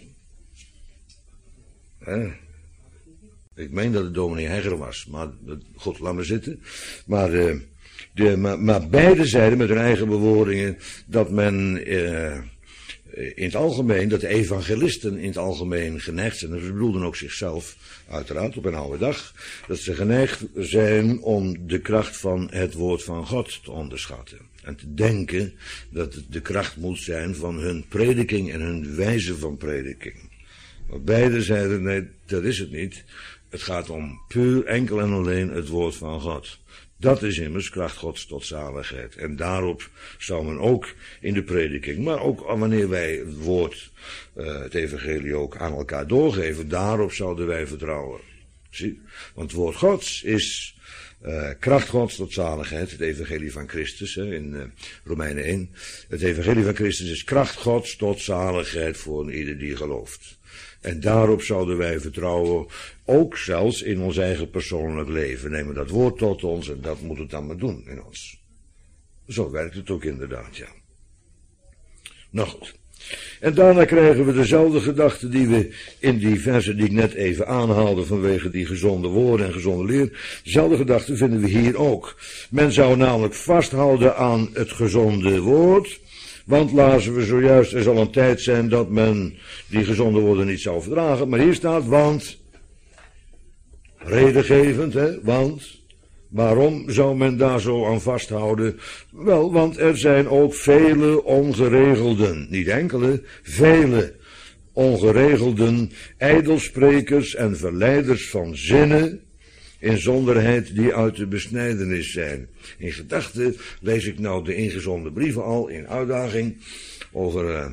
hè, ik meen dat het dominee Hegger was, maar goed, laat maar zitten. Maar, uh, de, maar, maar beide zeiden met hun eigen bewoordingen dat men uh, in het algemeen, dat de evangelisten in het algemeen geneigd zijn, en ze bedoelden ook zichzelf, uiteraard op een oude dag, dat ze geneigd zijn om de kracht van het woord van God te onderschatten. En te denken dat het de kracht moet zijn van hun prediking en hun wijze van prediking. Maar beide zeiden, nee, dat is het niet. Het gaat om puur enkel en alleen het woord van God. Dat is immers kracht Gods tot zaligheid. En daarop zou men ook in de prediking, maar ook wanneer wij het woord, uh, het evangelie ook aan elkaar doorgeven, daarop zouden wij vertrouwen. Zie? Want het woord Gods is uh, kracht Gods tot zaligheid, het evangelie van Christus, hè, in uh, Romeinen één. Het evangelie van Christus is kracht Gods tot zaligheid voor ieder die gelooft. En daarop zouden wij vertrouwen, ook zelfs in ons eigen persoonlijk leven. Nemen dat woord tot ons en dat moet het dan maar doen in ons. Zo werkt het ook inderdaad, ja. Nou goed. En daarna krijgen we dezelfde gedachte die we in die versen die ik net even aanhaalde vanwege die gezonde woorden en gezonde leer. Dezelfde gedachte vinden we hier ook. Men zou namelijk vasthouden aan het gezonde woord. Want lazen we zojuist, er zal een tijd zijn dat men die gezonde woorden niet zou verdragen. Maar hier staat, want, redengevend, hè, want, waarom zou men daar zo aan vasthouden? Wel, want er zijn ook vele ongeregelden, niet enkele, vele ongeregelden, ijdelsprekers en verleiders van zinnen, inzonderheid die uit de besnijdenis zijn. In gedachten lees ik nou de ingezonden brieven al in uitdaging over, uh,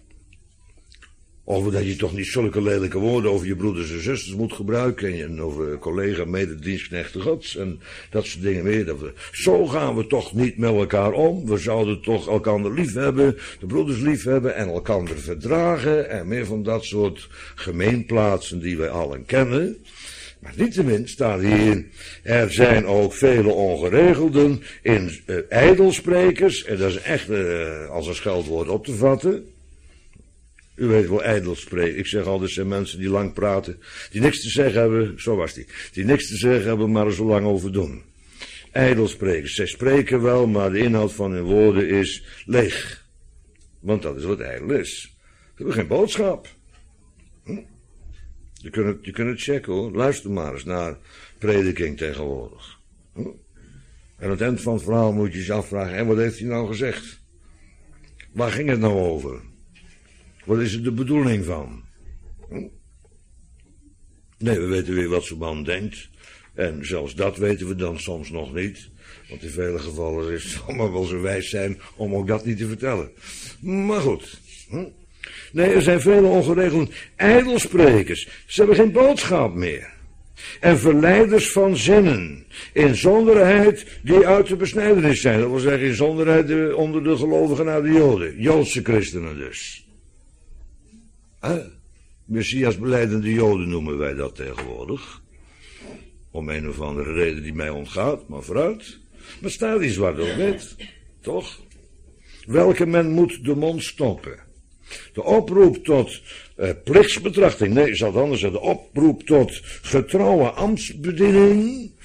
over dat je toch niet zulke lelijke woorden over je broeders en zusters moet gebruiken en over collega, mededienstknechten Gods en dat soort dingen meer. Dat we, zo gaan we toch niet met elkaar om. We zouden toch elkander lief hebben, de broeders lief hebben en elkander verdragen en meer van dat soort gemeenplaatsen die wij allen kennen. Maar niettemin staat hier, er zijn ook vele ongeregelden in uh, ijdelsprekers, en dat is echt uh, als een scheldwoord op te vatten. U weet wel, ijdelspreken. Ik zeg altijd, er zijn mensen die lang praten, die niks te zeggen hebben, zo was die, die niks te zeggen hebben, maar er zo lang over doen. Ijdelsprekers, zij spreken wel, maar de inhoud van hun woorden is leeg. Want dat is wat ijdel is. Ze hebben geen boodschap. Hm? Je kunt, het, je kunt het checken hoor. Luister maar eens naar prediking tegenwoordig. Hm? En aan het eind van het verhaal moet je je afvragen, en wat heeft hij nou gezegd? Waar ging het nou over? Wat is er de bedoeling van? Hm? Nee, we weten weer wat zo'n man denkt. En zelfs dat weten we dan soms nog niet. Want in vele gevallen is het allemaal wel zo wijs zijn om ook dat niet te vertellen. Maar goed. Hm? Nee, er zijn vele ongeregelde ijdelsprekers. Ze hebben geen boodschap meer. En verleiders van zinnen. Inzonderheid die uit de besnijdenis zijn. Dat wil zeggen inzonderheid onder de gelovigen naar de Joden. Joodse christenen dus. Huh? Messias belijdende Joden noemen wij dat tegenwoordig. Om een of andere reden die mij ontgaat, maar vooruit. Maar staat die zwart op wit. Toch? Welke men moet de mond stoppen. De oproep tot uh, plichtsbetrachting, nee, ik zal het anders zeggen, de oproep tot getrouwe ambtsbediening,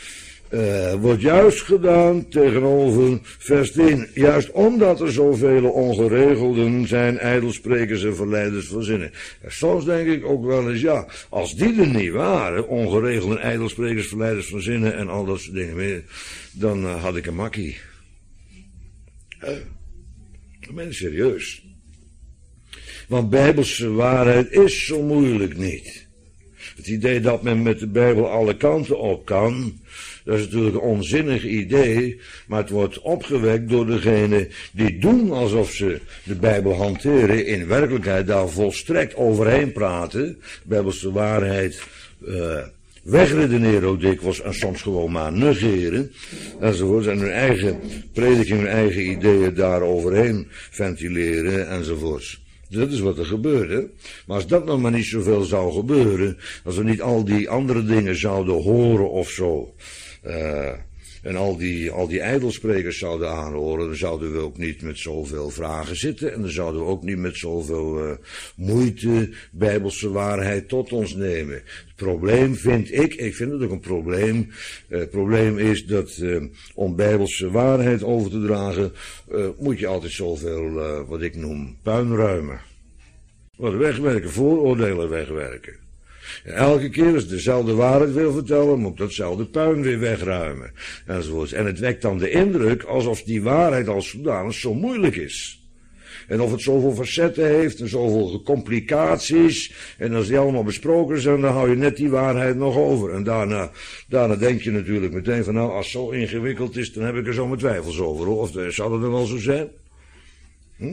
uh, wordt juist gedaan tegenover vers tien. Juist omdat er zoveel ongeregelden zijn, ijdelsprekers en verleiders van zinnen. En soms denk ik ook wel eens, ja, als die er niet waren, ongeregelden, ijdelsprekers, verleiders van zinnen en al dat soort dingen meer, dan uh, had ik een makkie. Uh, ik ben serieus. Want bijbelse waarheid is zo moeilijk niet. Het idee dat men met de Bijbel alle kanten op kan, dat is natuurlijk een onzinnig idee, maar het wordt opgewekt door degenen die doen alsof ze de Bijbel hanteren, in werkelijkheid daar volstrekt overheen praten, bijbelse waarheid uh, wegredeneren ook dikwijls en soms gewoon maar negeren, enzovoort, en hun eigen prediking, hun eigen ideeën daar overheen ventileren, enzovoorts. Dat is wat er gebeurde. Maar als dat nog maar niet zoveel zou gebeuren, als we niet al die andere dingen zouden horen of zo, uh, en al die, al die ijdelsprekers zouden aanhoren, dan zouden we ook niet met zoveel vragen zitten en dan zouden we ook niet met zoveel uh, moeite bijbelse waarheid tot ons nemen. Het probleem vind ik, ik vind het ook een probleem, uh, het probleem is dat uh, om bijbelse waarheid over te dragen, uh, moet je altijd zoveel, uh, wat ik noem, puin ruimen. Wat wegwerken, vooroordelen wegwerken. En elke keer als dezelfde waarheid wil vertellen, moet datzelfde puin weer wegruimen. Enzovoorts. En het wekt dan de indruk alsof die waarheid als zodanig zo moeilijk is. En of het zoveel facetten heeft en zoveel complicaties. En als die allemaal besproken zijn, dan hou je net die waarheid nog over. En daarna, daarna denk je natuurlijk meteen van, nou, als het zo ingewikkeld is, dan heb ik er zo mijn twijfels over. Hoor. Of uh, zou dat dan wel zo zijn? Hm?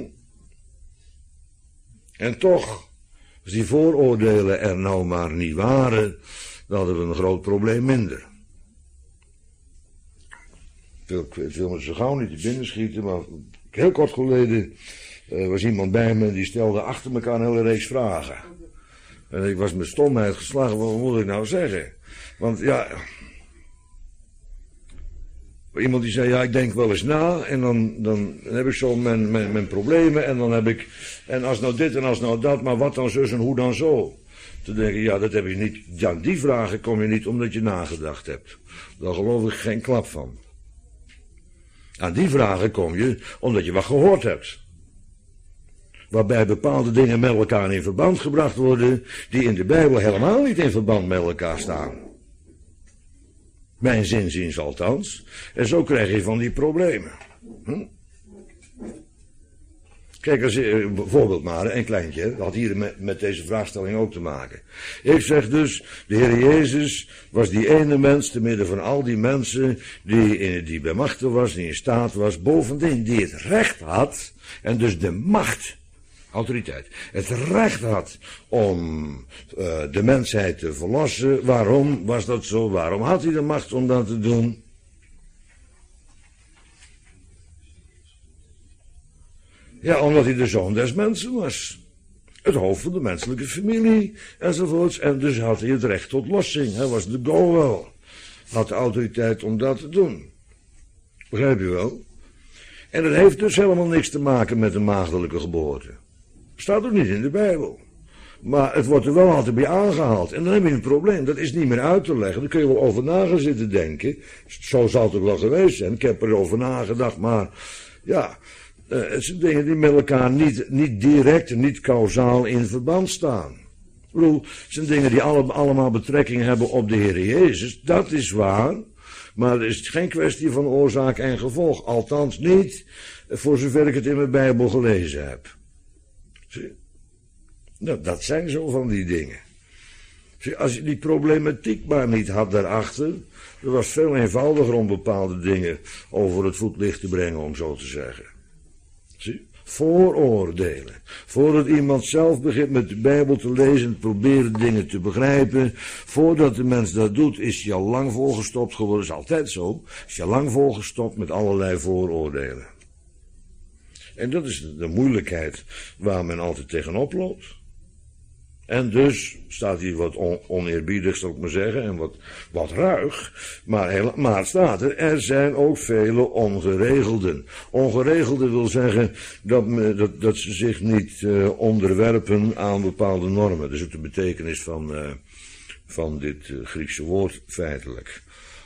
En toch, als die vooroordelen er nou maar niet waren, dan hadden we een groot probleem minder. Ik wil me zo gauw niet te binnen schieten, maar heel kort geleden uh, was iemand bij me die stelde achter elkaar een hele reeks vragen. En ik was met stomheid geslagen, wat moet ik nou zeggen? Want ja, iemand die zei, ja, ik denk wel eens na en dan, dan heb ik zo mijn, mijn, mijn problemen en dan heb ik, en als nou dit en als nou dat, maar wat dan zus en hoe dan zo? Te denken, ja, dat heb je niet, ja, die vragen kom je niet omdat je nagedacht hebt. Daar geloof ik geen klap van. Aan die vragen kom je omdat je wat gehoord hebt. Waarbij bepaalde dingen met elkaar in verband gebracht worden, die in de Bijbel helemaal niet in verband met elkaar staan. Mijn zinziens althans. En zo krijg je van die problemen. Hm? Kijk, als je, bijvoorbeeld maar, een kleintje, dat had hier met, met deze vraagstelling ook te maken. Ik zeg dus, de Heer Jezus was die ene mens, te midden van al die mensen, die, in, die bij machten was, die in staat was, bovendien die het recht had, en dus de macht, autoriteit, het recht had om uh, de mensheid te verlossen. Waarom was dat zo? Waarom had hij de macht om dat te doen? Ja, omdat hij de zoon des mensen was. Het hoofd van de menselijke familie, enzovoorts. En dus had hij het recht tot lossing. Hij was de Goel. Had de autoriteit om dat te doen. Begrijp je wel? En dat heeft dus helemaal niks te maken met een maagdelijke geboorte. Staat ook niet in de Bijbel. Maar het wordt er wel altijd bij aangehaald. En dan heb je een probleem. Dat is niet meer uit te leggen. Daar kun je wel over na gaan zitten denken. Zo zal het ook wel geweest zijn. Ik heb erover nagedacht. Maar ja, uh, het zijn dingen die met elkaar niet, niet direct, niet kausaal in verband staan. Ik bedoel, het zijn dingen die alle, allemaal betrekking hebben op de Heer Jezus. Dat is waar. Maar er is geen kwestie van oorzaak en gevolg. Althans niet voor zover ik het in mijn Bijbel gelezen heb. Zie? Nou, dat zijn zo van die dingen. Zie, als je die problematiek maar niet had daarachter, dat was veel eenvoudiger om bepaalde dingen over het voetlicht te brengen, om zo te zeggen. Zie? Vooroordelen. Voordat iemand zelf begint met de Bijbel te lezen en proberen dingen te begrijpen, voordat de mens dat doet, is hij al lang volgestopt geworden. Dat is altijd zo. Is hij al lang volgestopt met allerlei vooroordelen. En dat is de moeilijkheid waar men altijd tegenop loopt. En dus staat hier wat on, oneerbiedig, zal ik maar zeggen, en wat, wat ruig. Maar, heel, maar staat er, er zijn ook vele ongeregelden. Ongeregelden wil zeggen dat, me, dat, dat ze zich niet uh, onderwerpen aan bepaalde normen. Dat is ook de betekenis van, uh, van dit uh, Griekse woord feitelijk.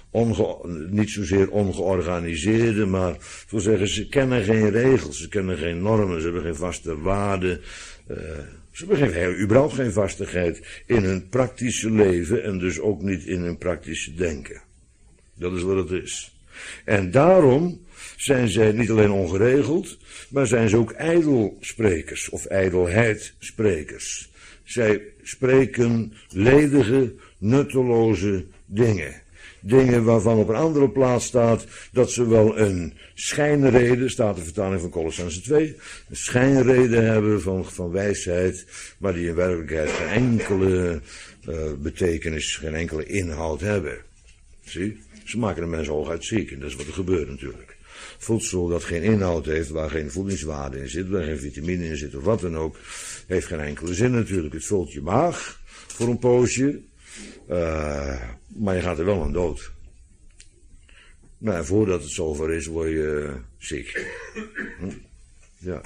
onge, niet zozeer ongeorganiseerde, maar voor zeggen, ze kennen geen regels, ze kennen geen normen, ze hebben geen vaste waarden. Uh, ze hebben geen, überhaupt geen vastigheid in hun praktische leven en dus ook niet in hun praktische denken. Dat is wat het is. En daarom zijn zij niet alleen ongeregeld, maar zijn ze ook ijdelsprekers of ijdelheidsprekers. Zij spreken ledige, nutteloze dingen. Dingen waarvan op een andere plaats staat dat ze wel een schijnreden, staat de vertaling van Colossenzen twee, een schijnreden hebben van, van wijsheid, maar die in werkelijkheid geen enkele uh, betekenis, geen enkele inhoud hebben. Zie? Ze maken de mensen hooguit ziek en dat is wat er gebeurt natuurlijk. Voedsel dat geen inhoud heeft, waar geen voedingswaarde in zit, waar geen vitamine in zit of wat dan ook, heeft geen enkele zin natuurlijk. Het vult je maag voor een poosje, uh, maar je gaat er wel aan dood. Nou, en voordat het zover is, word je uh, ziek. Hm? Ja.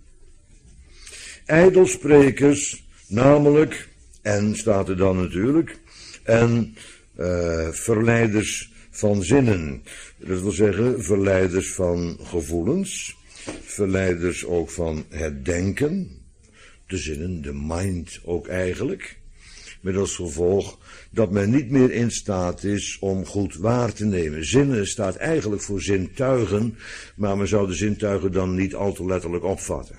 Ijdelsprekers, namelijk, en staat er dan natuurlijk, en uh, verleiders van zinnen. Dat wil zeggen, verleiders van gevoelens, verleiders ook van het denken, de zinnen, de mind ook eigenlijk, met als gevolg dat men niet meer in staat is om goed waar te nemen. Zinnen staat eigenlijk voor zintuigen, maar men zou de zintuigen dan niet al te letterlijk opvatten.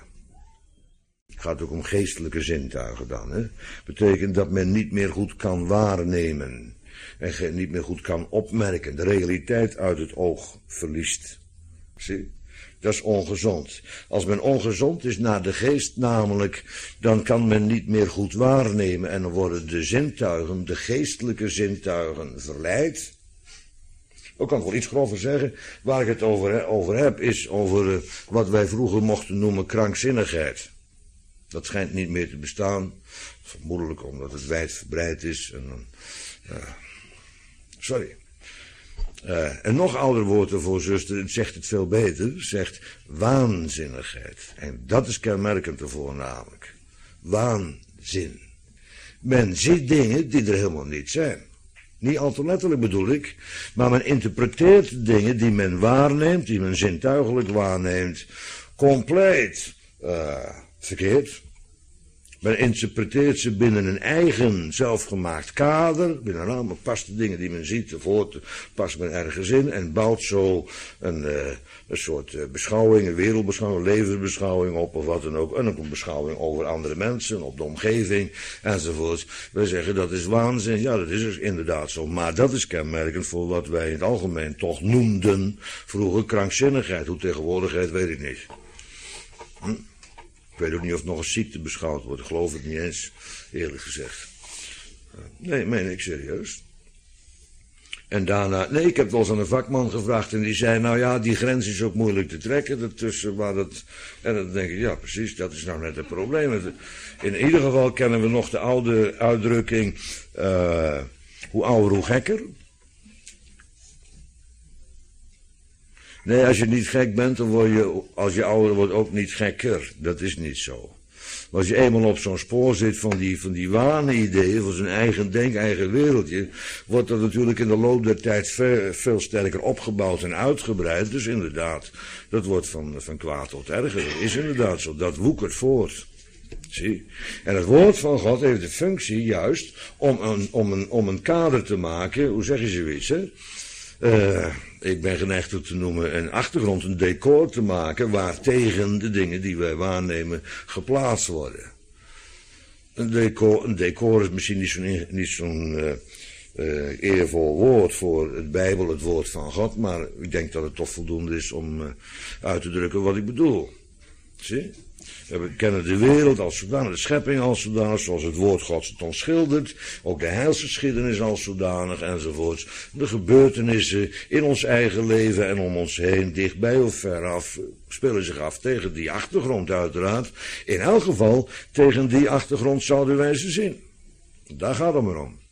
Het gaat ook om geestelijke zintuigen dan. Hè? Betekent dat men niet meer goed kan waarnemen. En niet meer goed kan opmerken. De realiteit uit het oog verliest. Zie? Dat is ongezond. Als men ongezond is naar de geest namelijk, dan kan men niet meer goed waarnemen. En dan worden de zintuigen, de geestelijke zintuigen, verleid. Ook kan ik wel iets grover zeggen. Waar ik het over, over heb, is over uh, wat wij vroeger mochten noemen krankzinnigheid. Dat schijnt niet meer te bestaan. Vermoedelijk omdat het wijdverbreid is. En, uh, sorry. Uh, een nog ouder woord ervoor, zuster, het zegt het veel beter, zegt waanzinnigheid. En dat is kenmerkend ervoor namelijk. Waanzin. Men ziet dingen die er helemaal niet zijn. Niet al te letterlijk bedoel ik, maar men interpreteert dingen die men waarneemt, die men zintuigelijk waarneemt, compleet uh, verkeerd. Men interpreteert ze binnen een eigen zelfgemaakt kader, binnen allemaal paste dingen die men ziet of hoort, past men ergens in en bouwt zo een, uh, een soort uh, beschouwing, een wereldbeschouwing, een levensbeschouwing op of wat dan ook, en ook een beschouwing over andere mensen, op de omgeving enzovoort. Wij zeggen dat is waanzin, ja dat is dus inderdaad zo, maar dat is kenmerkend voor wat wij in het algemeen toch noemden vroeger krankzinnigheid. Hoe tegenwoordig heet, weet ik niet. Hm? Ik weet ook niet of het nog als ziekte beschouwd wordt. Ik geloof het niet eens, eerlijk gezegd. Nee, meen ik serieus. En daarna, nee, ik heb wel eens aan een vakman gevraagd en die zei, nou ja, die grens is ook moeilijk te trekken. Ertussen, waar dat, en dan denk ik, ja precies, dat is nou net het probleem. In ieder geval kennen we nog de oude uitdrukking, uh, hoe ouder hoe gekker. Nee, als je niet gek bent, dan word je, als je ouder wordt, ook niet gekker. Dat is niet zo. Maar als je eenmaal op zo'n spoor zit van die, van die waanideeën, van zijn eigen denk, eigen wereldje, wordt dat natuurlijk in de loop der tijd veel, veel sterker opgebouwd en uitgebreid. Dus inderdaad, dat wordt van, van kwaad tot erger. Dat is inderdaad zo. Dat woekert voort. Zie? En het woord van God heeft de functie juist om een, om een, om een kader te maken, hoe zeg je zoiets, hè? Uh, ik ben geneigd het te noemen een achtergrond, een decor te maken, waar tegen de dingen die wij waarnemen geplaatst worden. Een decor, een decor is misschien niet zo'n, niet zo'n uh, uh, eervol woord voor het Bijbel, het woord van God, maar ik denk dat het toch voldoende is om uh, uit te drukken wat ik bedoel. Zie? We kennen de wereld als zodanig, de schepping als zodanig, zoals het woord Gods het ons schildert, ook de heilsgeschiedenis als zodanig enzovoorts. De gebeurtenissen in ons eigen leven en om ons heen, dichtbij of veraf, spelen zich af tegen die achtergrond uiteraard. In elk geval, tegen die achtergrond zouden wij ze zien. Daar gaat het maar om.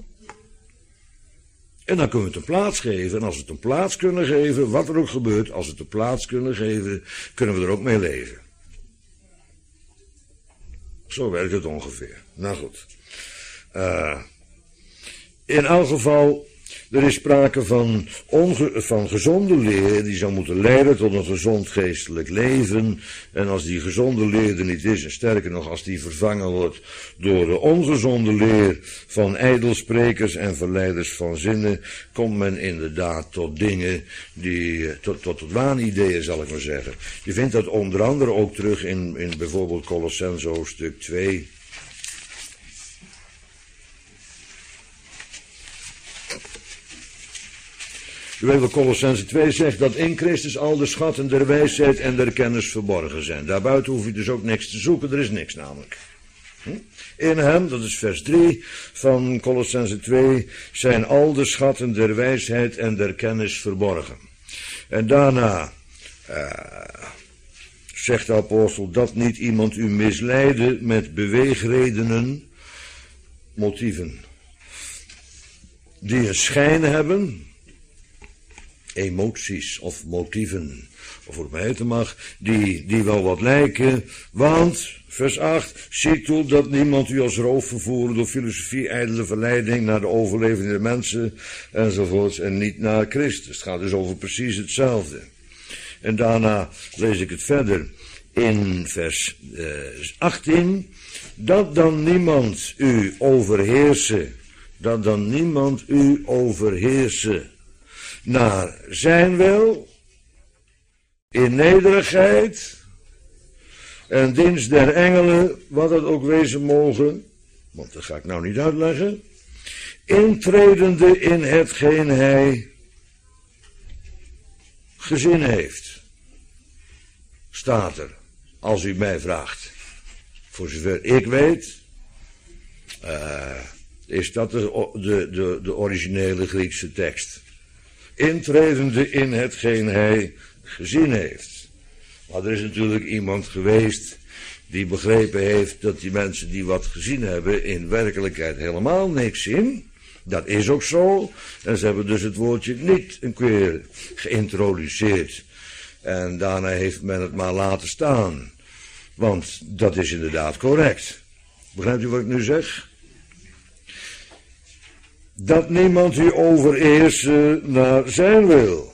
En dan kunnen we het een plaats geven, en als we het een plaats kunnen geven, wat er ook gebeurt, als we het een plaats kunnen geven, kunnen we er ook mee leven. Zo werkt het ongeveer. Nou goed. Uh, in elk geval, Er is sprake van, onge, van gezonde leer die zou moeten leiden tot een gezond geestelijk leven. En als die gezonde leer er niet is, en sterker nog als die vervangen wordt door de ongezonde leer van ijdelsprekers en verleiders van zinnen, komt men inderdaad tot dingen die, tot, tot, tot waanideeën zal ik maar zeggen. Je vindt dat onder andere ook terug in, in bijvoorbeeld Colossenzen hoofdstuk twee. U weet wat Colossenzen twee zegt, dat in Christus al de schatten der wijsheid en der kennis verborgen zijn. Daarbuiten hoef je dus ook niks te zoeken, er is niks namelijk. In hem, dat is vers drie van Colossenzen twee, zijn al de schatten der wijsheid en der kennis verborgen. En daarna uh, zegt de apostel dat niet iemand u misleide met beweegredenen, motieven, die een schijn hebben, emoties of motieven, of hoe het maar heten mag, die, die wel wat lijken, want, vers acht, zie toe dat niemand u als roof vervoeren door filosofie, ijdele verleiding naar de overlevende mensen, enzovoorts, en niet naar Christus. Het gaat dus over precies hetzelfde. En daarna lees ik het verder in vers eh, achttien, dat dan niemand u overheersen, dat dan niemand u overheersen, naar zijn wil, in nederigheid en dienst der engelen, wat het ook wezen mogen, want dat ga ik nou niet uitleggen, intredende in hetgeen hij gezien heeft. Staat er, als u mij vraagt. Voor zover ik weet, uh, is dat de, de, de, de originele Griekse tekst. Intredende in hetgeen hij gezien heeft. Maar er is natuurlijk iemand geweest die begrepen heeft dat die mensen die wat gezien hebben in werkelijkheid helemaal niks zien. Dat is ook zo. En ze hebben dus het woordje niet een keer geïntroduceerd. En daarna heeft men het maar laten staan. Want dat is inderdaad correct. Begrijpt u wat ik nu zeg? Dat niemand u overheersen naar zijn wil.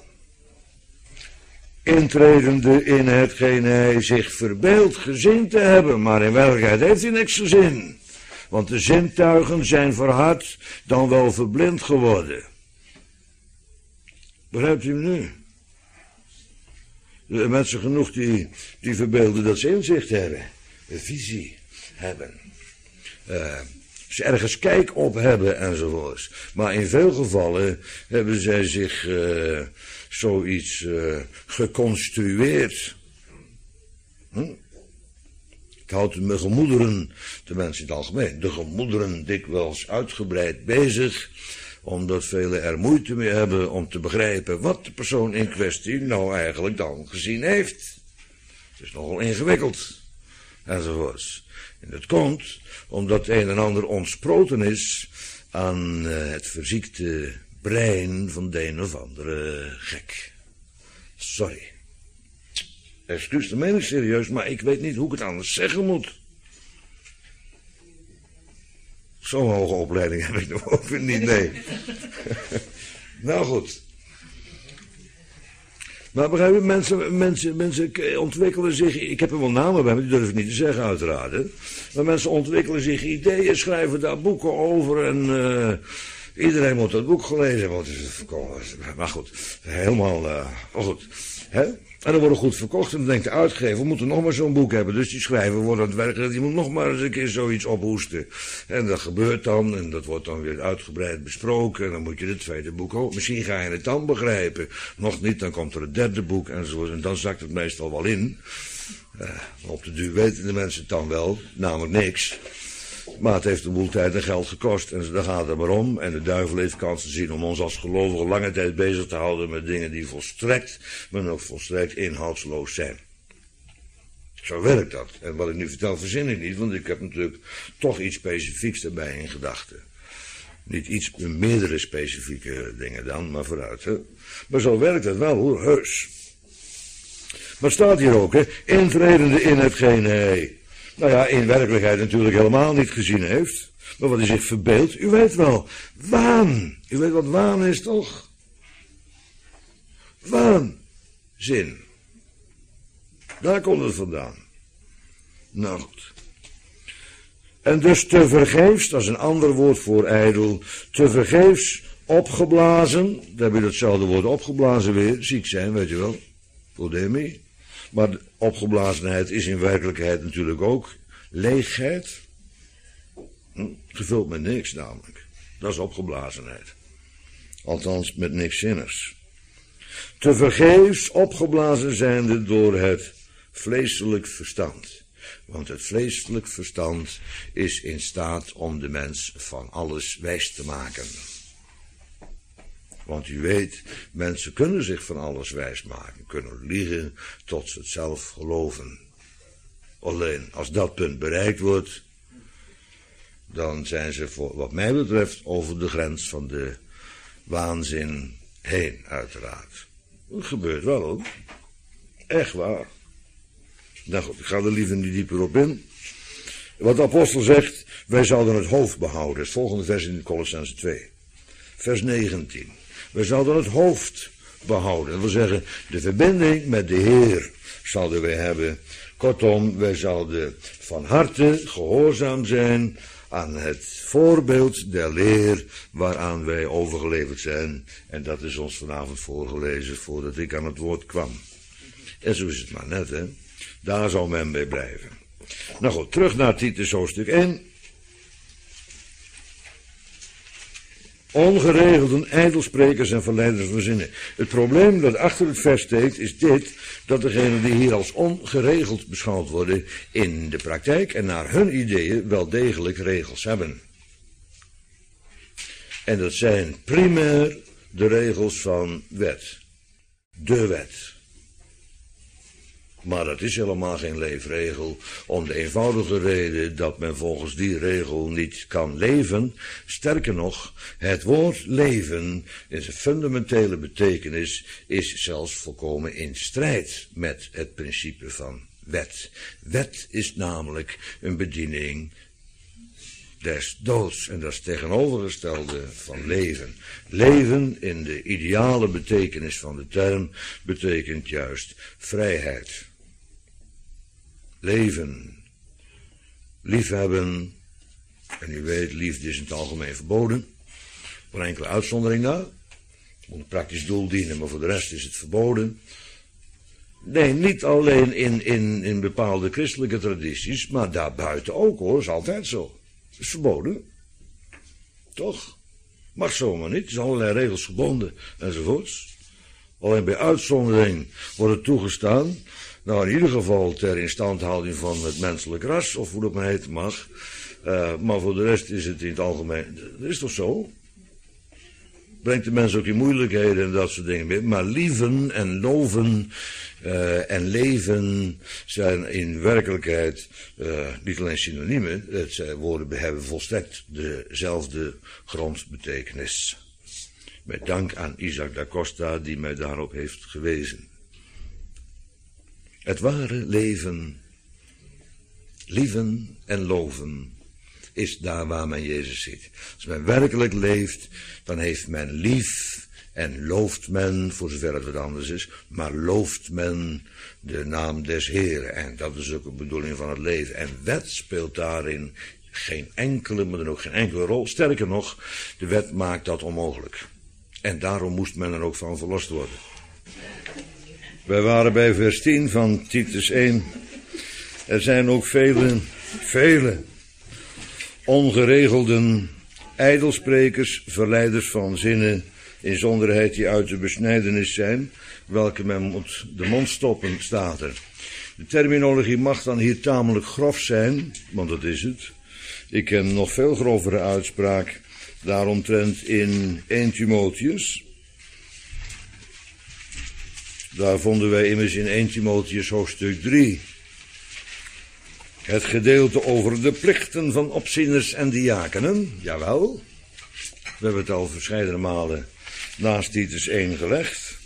Intredende in hetgeen hij zich verbeeldt gezien te hebben, maar in werkelijkheid heeft hij niks gezien. Want de zintuigen zijn verhard, dan wel verblind geworden. Begrijpt u me nu? Er mensen genoeg die, die verbeelden dat ze inzicht hebben, een visie hebben. Uh, ze ergens kijk op hebben enzovoorts. Maar in veel gevallen hebben zij zich uh, zoiets uh, geconstrueerd. Hm? Ik houd de gemoederen, de mensen in het algemeen, de gemoederen dikwijls uitgebreid bezig, omdat velen er moeite mee hebben om te begrijpen wat de persoon in kwestie nou eigenlijk dan gezien heeft. Het is nogal ingewikkeld, enzovoorts. En dat komt omdat een en ander ontsproten is aan uh, het verziekte brein van de een of andere gek. Sorry. Excuus, dat meen ik serieus, maar ik weet niet hoe ik het anders zeggen moet. Zo'n hoge opleiding heb ik nog ook weer niet, nee. Nou goed. Maar begrijp je, mensen, mensen, mensen ontwikkelen zich, ik heb er wel namen bij, maar die durf ik niet te zeggen uiteraard. Hè? Maar mensen ontwikkelen zich ideeën, schrijven daar boeken over en uh, iedereen moet dat boek gelezen worden. Maar goed, helemaal, uh, maar goed. Hè? En dan wordt het goed verkocht en dan denkt de uitgever, we moeten nog maar zo'n boek hebben. Dus die schrijver wordt aan het werk, die moet nog maar eens een keer zoiets ophoesten. En dat gebeurt dan en dat wordt dan weer uitgebreid besproken. En dan moet je het tweede boek ook, misschien ga je het dan begrijpen. Nog niet, dan komt er het derde boek enzovoort. En dan zakt het meestal wel in. Uh, op de duur weten de mensen het dan wel, namelijk niks. Maar het heeft een boel tijd en geld gekost en daar gaat het maar om. En de duivel heeft kansen zien om ons als gelovigen lange tijd bezig te houden met dingen die volstrekt, maar nog volstrekt inhoudsloos zijn. Zo werkt dat. En wat ik nu vertel verzin ik niet, want ik heb natuurlijk toch iets specifieks erbij in gedachten. Niet iets, meerdere specifieke dingen dan, maar vooruit. Hè. Maar zo werkt het wel hoor, heus. Maar staat hier ook, hè, intredende in hetgeen hij... Nou ja, in werkelijkheid natuurlijk helemaal niet gezien heeft. Maar wat hij zich verbeeldt, u weet wel, waan. U weet wat waan is, toch? Waanzin. Daar komt het vandaan. Nou goed. En dus tevergeefs, dat is een ander woord voor ijdel, tevergeefs opgeblazen, dan heb je datzelfde woord opgeblazen weer, ziek zijn, weet je wel, podemie. Maar de opgeblazenheid is in werkelijkheid natuurlijk ook leegheid. Hm? Gevuld met niks namelijk. Dat is opgeblazenheid. Althans met niks zinnigs. Tevergeefs opgeblazen zijnde door het vleeselijk verstand. Want het vleeselijk verstand is in staat om de mens van alles wijs te maken. Want u weet, mensen kunnen zich van alles wijs maken, kunnen liegen tot ze het zelf geloven. Alleen als dat punt bereikt wordt, dan zijn ze voor wat mij betreft over de grens van de waanzin heen, uiteraard. Dat gebeurt wel hoor. Echt waar. Nou goed, ik ga er liever niet dieper op in. Wat de apostel zegt, wij zouden het hoofd behouden. Het volgende vers in Colossense twee. Vers negentien. Wij zouden het hoofd behouden. Dat wil zeggen, de verbinding met de Heer zouden wij hebben. Kortom, wij zouden van harte gehoorzaam zijn aan het voorbeeld der leer waaraan wij overgeleverd zijn. En dat is ons vanavond voorgelezen voordat ik aan het woord kwam. En zo is het maar net, hè. Daar zal men bij blijven. Nou goed, terug naar Titus hoofdstuk één. Ongeregelden, ijdelsprekers en verleiders van zinnen. Het probleem dat achter het vers steekt is dit, dat degenen die hier als ongeregeld beschouwd worden, in de praktijk en naar hun ideeën wel degelijk regels hebben. En dat zijn primair de regels van wet. De wet. Maar dat is helemaal geen leefregel, om de eenvoudige reden dat men volgens die regel niet kan leven. Sterker nog, het woord leven in zijn fundamentele betekenis is zelfs volkomen in strijd met het principe van wet. Wet is namelijk een bediening des doods, en dat is het tegenovergestelde van leven. Leven in de ideale betekenis van de term betekent juist vrijheid. Leven, liefhebben, en u weet, liefde is in het algemeen verboden, voor enkele uitzondering na. Het moet een praktisch doel dienen, maar voor de rest is het verboden. Nee, niet alleen in, in, in bepaalde christelijke tradities, maar daarbuiten ook hoor, is altijd zo. Het is verboden. Toch? Mag zomaar niet, er zijn allerlei regels gebonden, enzovoorts. Alleen bij uitzondering wordt het toegestaan. Nou, in ieder geval ter instandhouding van het menselijk ras, of hoe dat maar heten mag. Uh, maar voor de rest is het in het algemeen, dat is toch zo? Brengt de mens ook in moeilijkheden en dat soort dingen mee. Maar lieven en loven uh, en leven zijn in werkelijkheid uh, niet alleen synoniemen. Het zijn woorden hebben volstrekt dezelfde grondbetekenis. Met dank aan Isaac da Costa die mij daarop heeft gewezen. Het ware leven, lieven en loven, is daar waar men Jezus ziet. Als men werkelijk leeft, dan heeft men lief en looft men, voor zover het wat anders is, maar looft men de naam des Heeren. En dat is ook de bedoeling van het leven. En wet speelt daarin geen enkele, maar dan ook geen enkele rol. Sterker nog, de wet maakt dat onmogelijk. En daarom moest men er ook van verlost worden. Wij waren bij vers tien van Titus één. Er zijn ook vele, vele ongeregelden, ijdelsprekers, verleiders van zinnen, inzonderheid die uit de besnijdenis zijn, welke men moet de mond stoppen, staat er. De terminologie mag dan hier tamelijk grof zijn, want dat is het. Ik ken nog veel grovere uitspraak daaromtrent in Eerste Timotheus. Daar vonden wij immers in Eerste Timotheus hoofdstuk drie. Het gedeelte over de plichten van opzieners en diakenen. Jawel. We hebben het al verscheidene malen naast Titus één gelegd.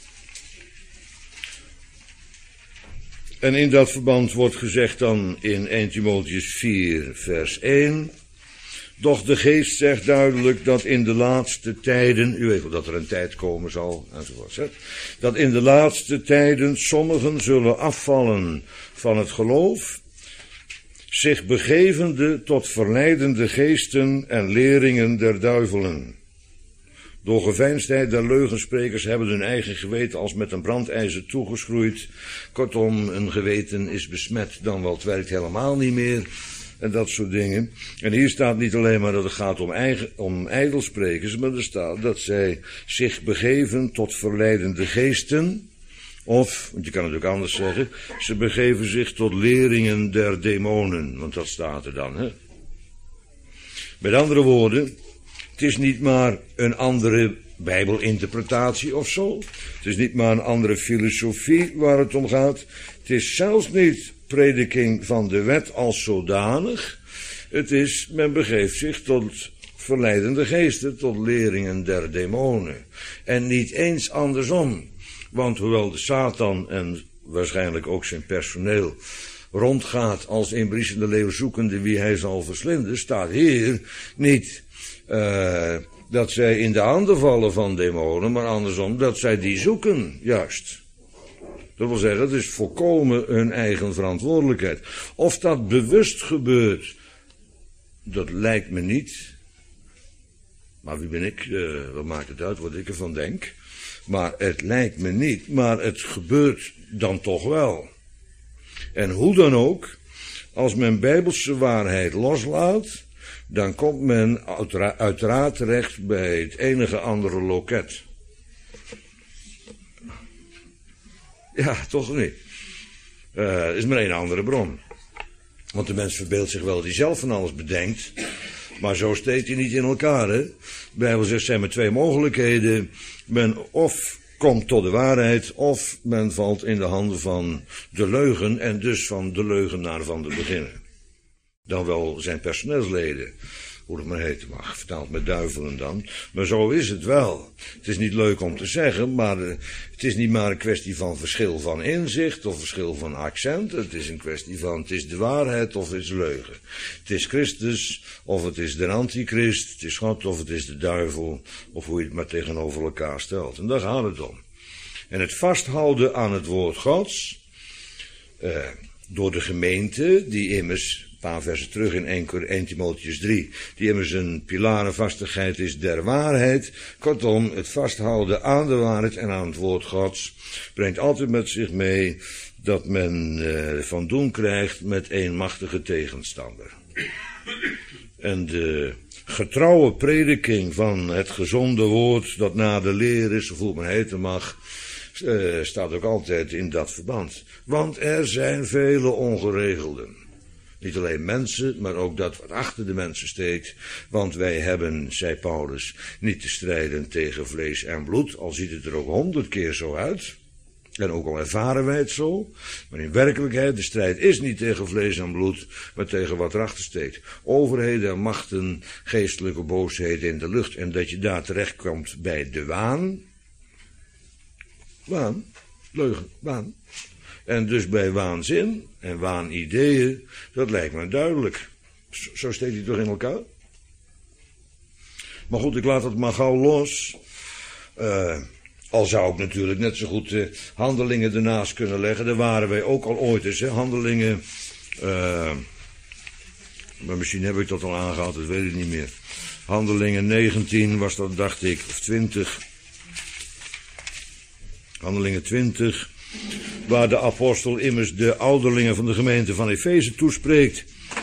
En in dat verband wordt gezegd dan in Eerste Timotheus vier vers één. Doch de geest zegt duidelijk dat in de laatste tijden, u weet wel dat er een tijd komen zal, enzovoort, hè, dat in de laatste tijden sommigen zullen afvallen van het geloof, zich begevende tot verleidende geesten en leringen der duivelen. Door geveinsdheid der leugensprekers hebben hun eigen geweten als met een brandijzer toegeschroeid. Kortom, een geweten is besmet, dan wel het werkt helemaal niet meer. En dat soort dingen. En hier staat niet alleen maar dat het gaat om, eigen, om ijdelsprekers, maar er staat dat zij zich begeven tot verleidende geesten. Of, want je kan het ook anders zeggen, ze begeven zich tot leringen der demonen. Want dat staat er dan, hè. Met andere woorden, het is niet maar een andere bijbelinterpretatie of zo. Het is niet maar een andere filosofie waar het om gaat. Het is zelfs niet prediking van de wet als zodanig. Het is, men begeeft zich tot verleidende geesten, tot leringen der demonen. En niet eens andersom. Want hoewel de Satan en waarschijnlijk ook zijn personeel rondgaat als inbriesende leeuw zoekende wie hij zal verslinden, staat hier niet uh, dat zij in de handen vallen van demonen, maar andersom dat zij die zoeken, juist. Dat wil zeggen, het is volkomen hun eigen verantwoordelijkheid. Of dat bewust gebeurt, dat lijkt me niet. Maar wie ben ik? Uh, wat maakt het uit wat ik ervan denk? Maar het lijkt me niet, maar het gebeurt dan toch wel. En hoe dan ook, als men bijbelse waarheid loslaat, dan komt men uiteraard terecht bij het enige andere loket. Ja, toch niet. Uh, is maar één andere bron. Want de mens verbeeldt zich wel dat hij zelf van alles bedenkt. Maar zo steekt hij niet in elkaar, hè. De Bijbel zegt, er zijn maar twee mogelijkheden. Men of komt tot de waarheid, of men valt in de handen van de leugen, en dus van de leugenaar van de beginner. Dan wel zijn personeelsleden, hoe het maar heten mag, vertaald met duivelen dan. Maar zo is het wel. Het is niet leuk om te zeggen, maar het is niet maar een kwestie van verschil van inzicht of verschil van accent. Het is een kwestie van, het is de waarheid of het is leugen. Het is Christus of het is de antichrist. Het is God of het is de duivel, of hoe je het maar tegenover elkaar stelt. En daar gaat het om. En het vasthouden aan het woord Gods, eh, door de gemeente, die immers, een paar versen terug in Eerste Timotheüs drie, die immers een pilaar en vastigheid is der waarheid. Kortom, het vasthouden aan de waarheid en aan het woord Gods brengt altijd met zich mee dat men uh, van doen krijgt met een machtige tegenstander. En de getrouwe prediking van het gezonde woord dat na de leer is, of hoe het men heten mag, uh, staat ook altijd in dat verband. Want er zijn vele ongeregelden. Niet alleen mensen, maar ook dat wat achter de mensen steekt. Want wij hebben, zei Paulus, niet te strijden tegen vlees en bloed. Al ziet het er ook honderd keer zo uit. En ook al ervaren wij het zo. Maar in werkelijkheid, de strijd is niet tegen vlees en bloed, maar tegen wat erachter steekt. Overheden en machten, geestelijke boosheden in de lucht. En dat je daar terechtkomt bij de waan. Waan, leugen, waan. En dus bij waanzin en waanideeën, dat lijkt me duidelijk. Zo, zo steekt hij toch in elkaar? Maar goed, ik laat het maar gauw los. Uh, al zou ik natuurlijk net zo goed uh, handelingen ernaast kunnen leggen. Daar waren wij ook al ooit eens, hè. Handelingen, uh, maar misschien heb ik dat al aangehaald, dat weet ik niet meer. Handelingen negentien was dat, dacht ik, of twintig. Handelingen twintig. Waar de apostel immers de ouderlingen van de gemeente van Efeze toespreekt.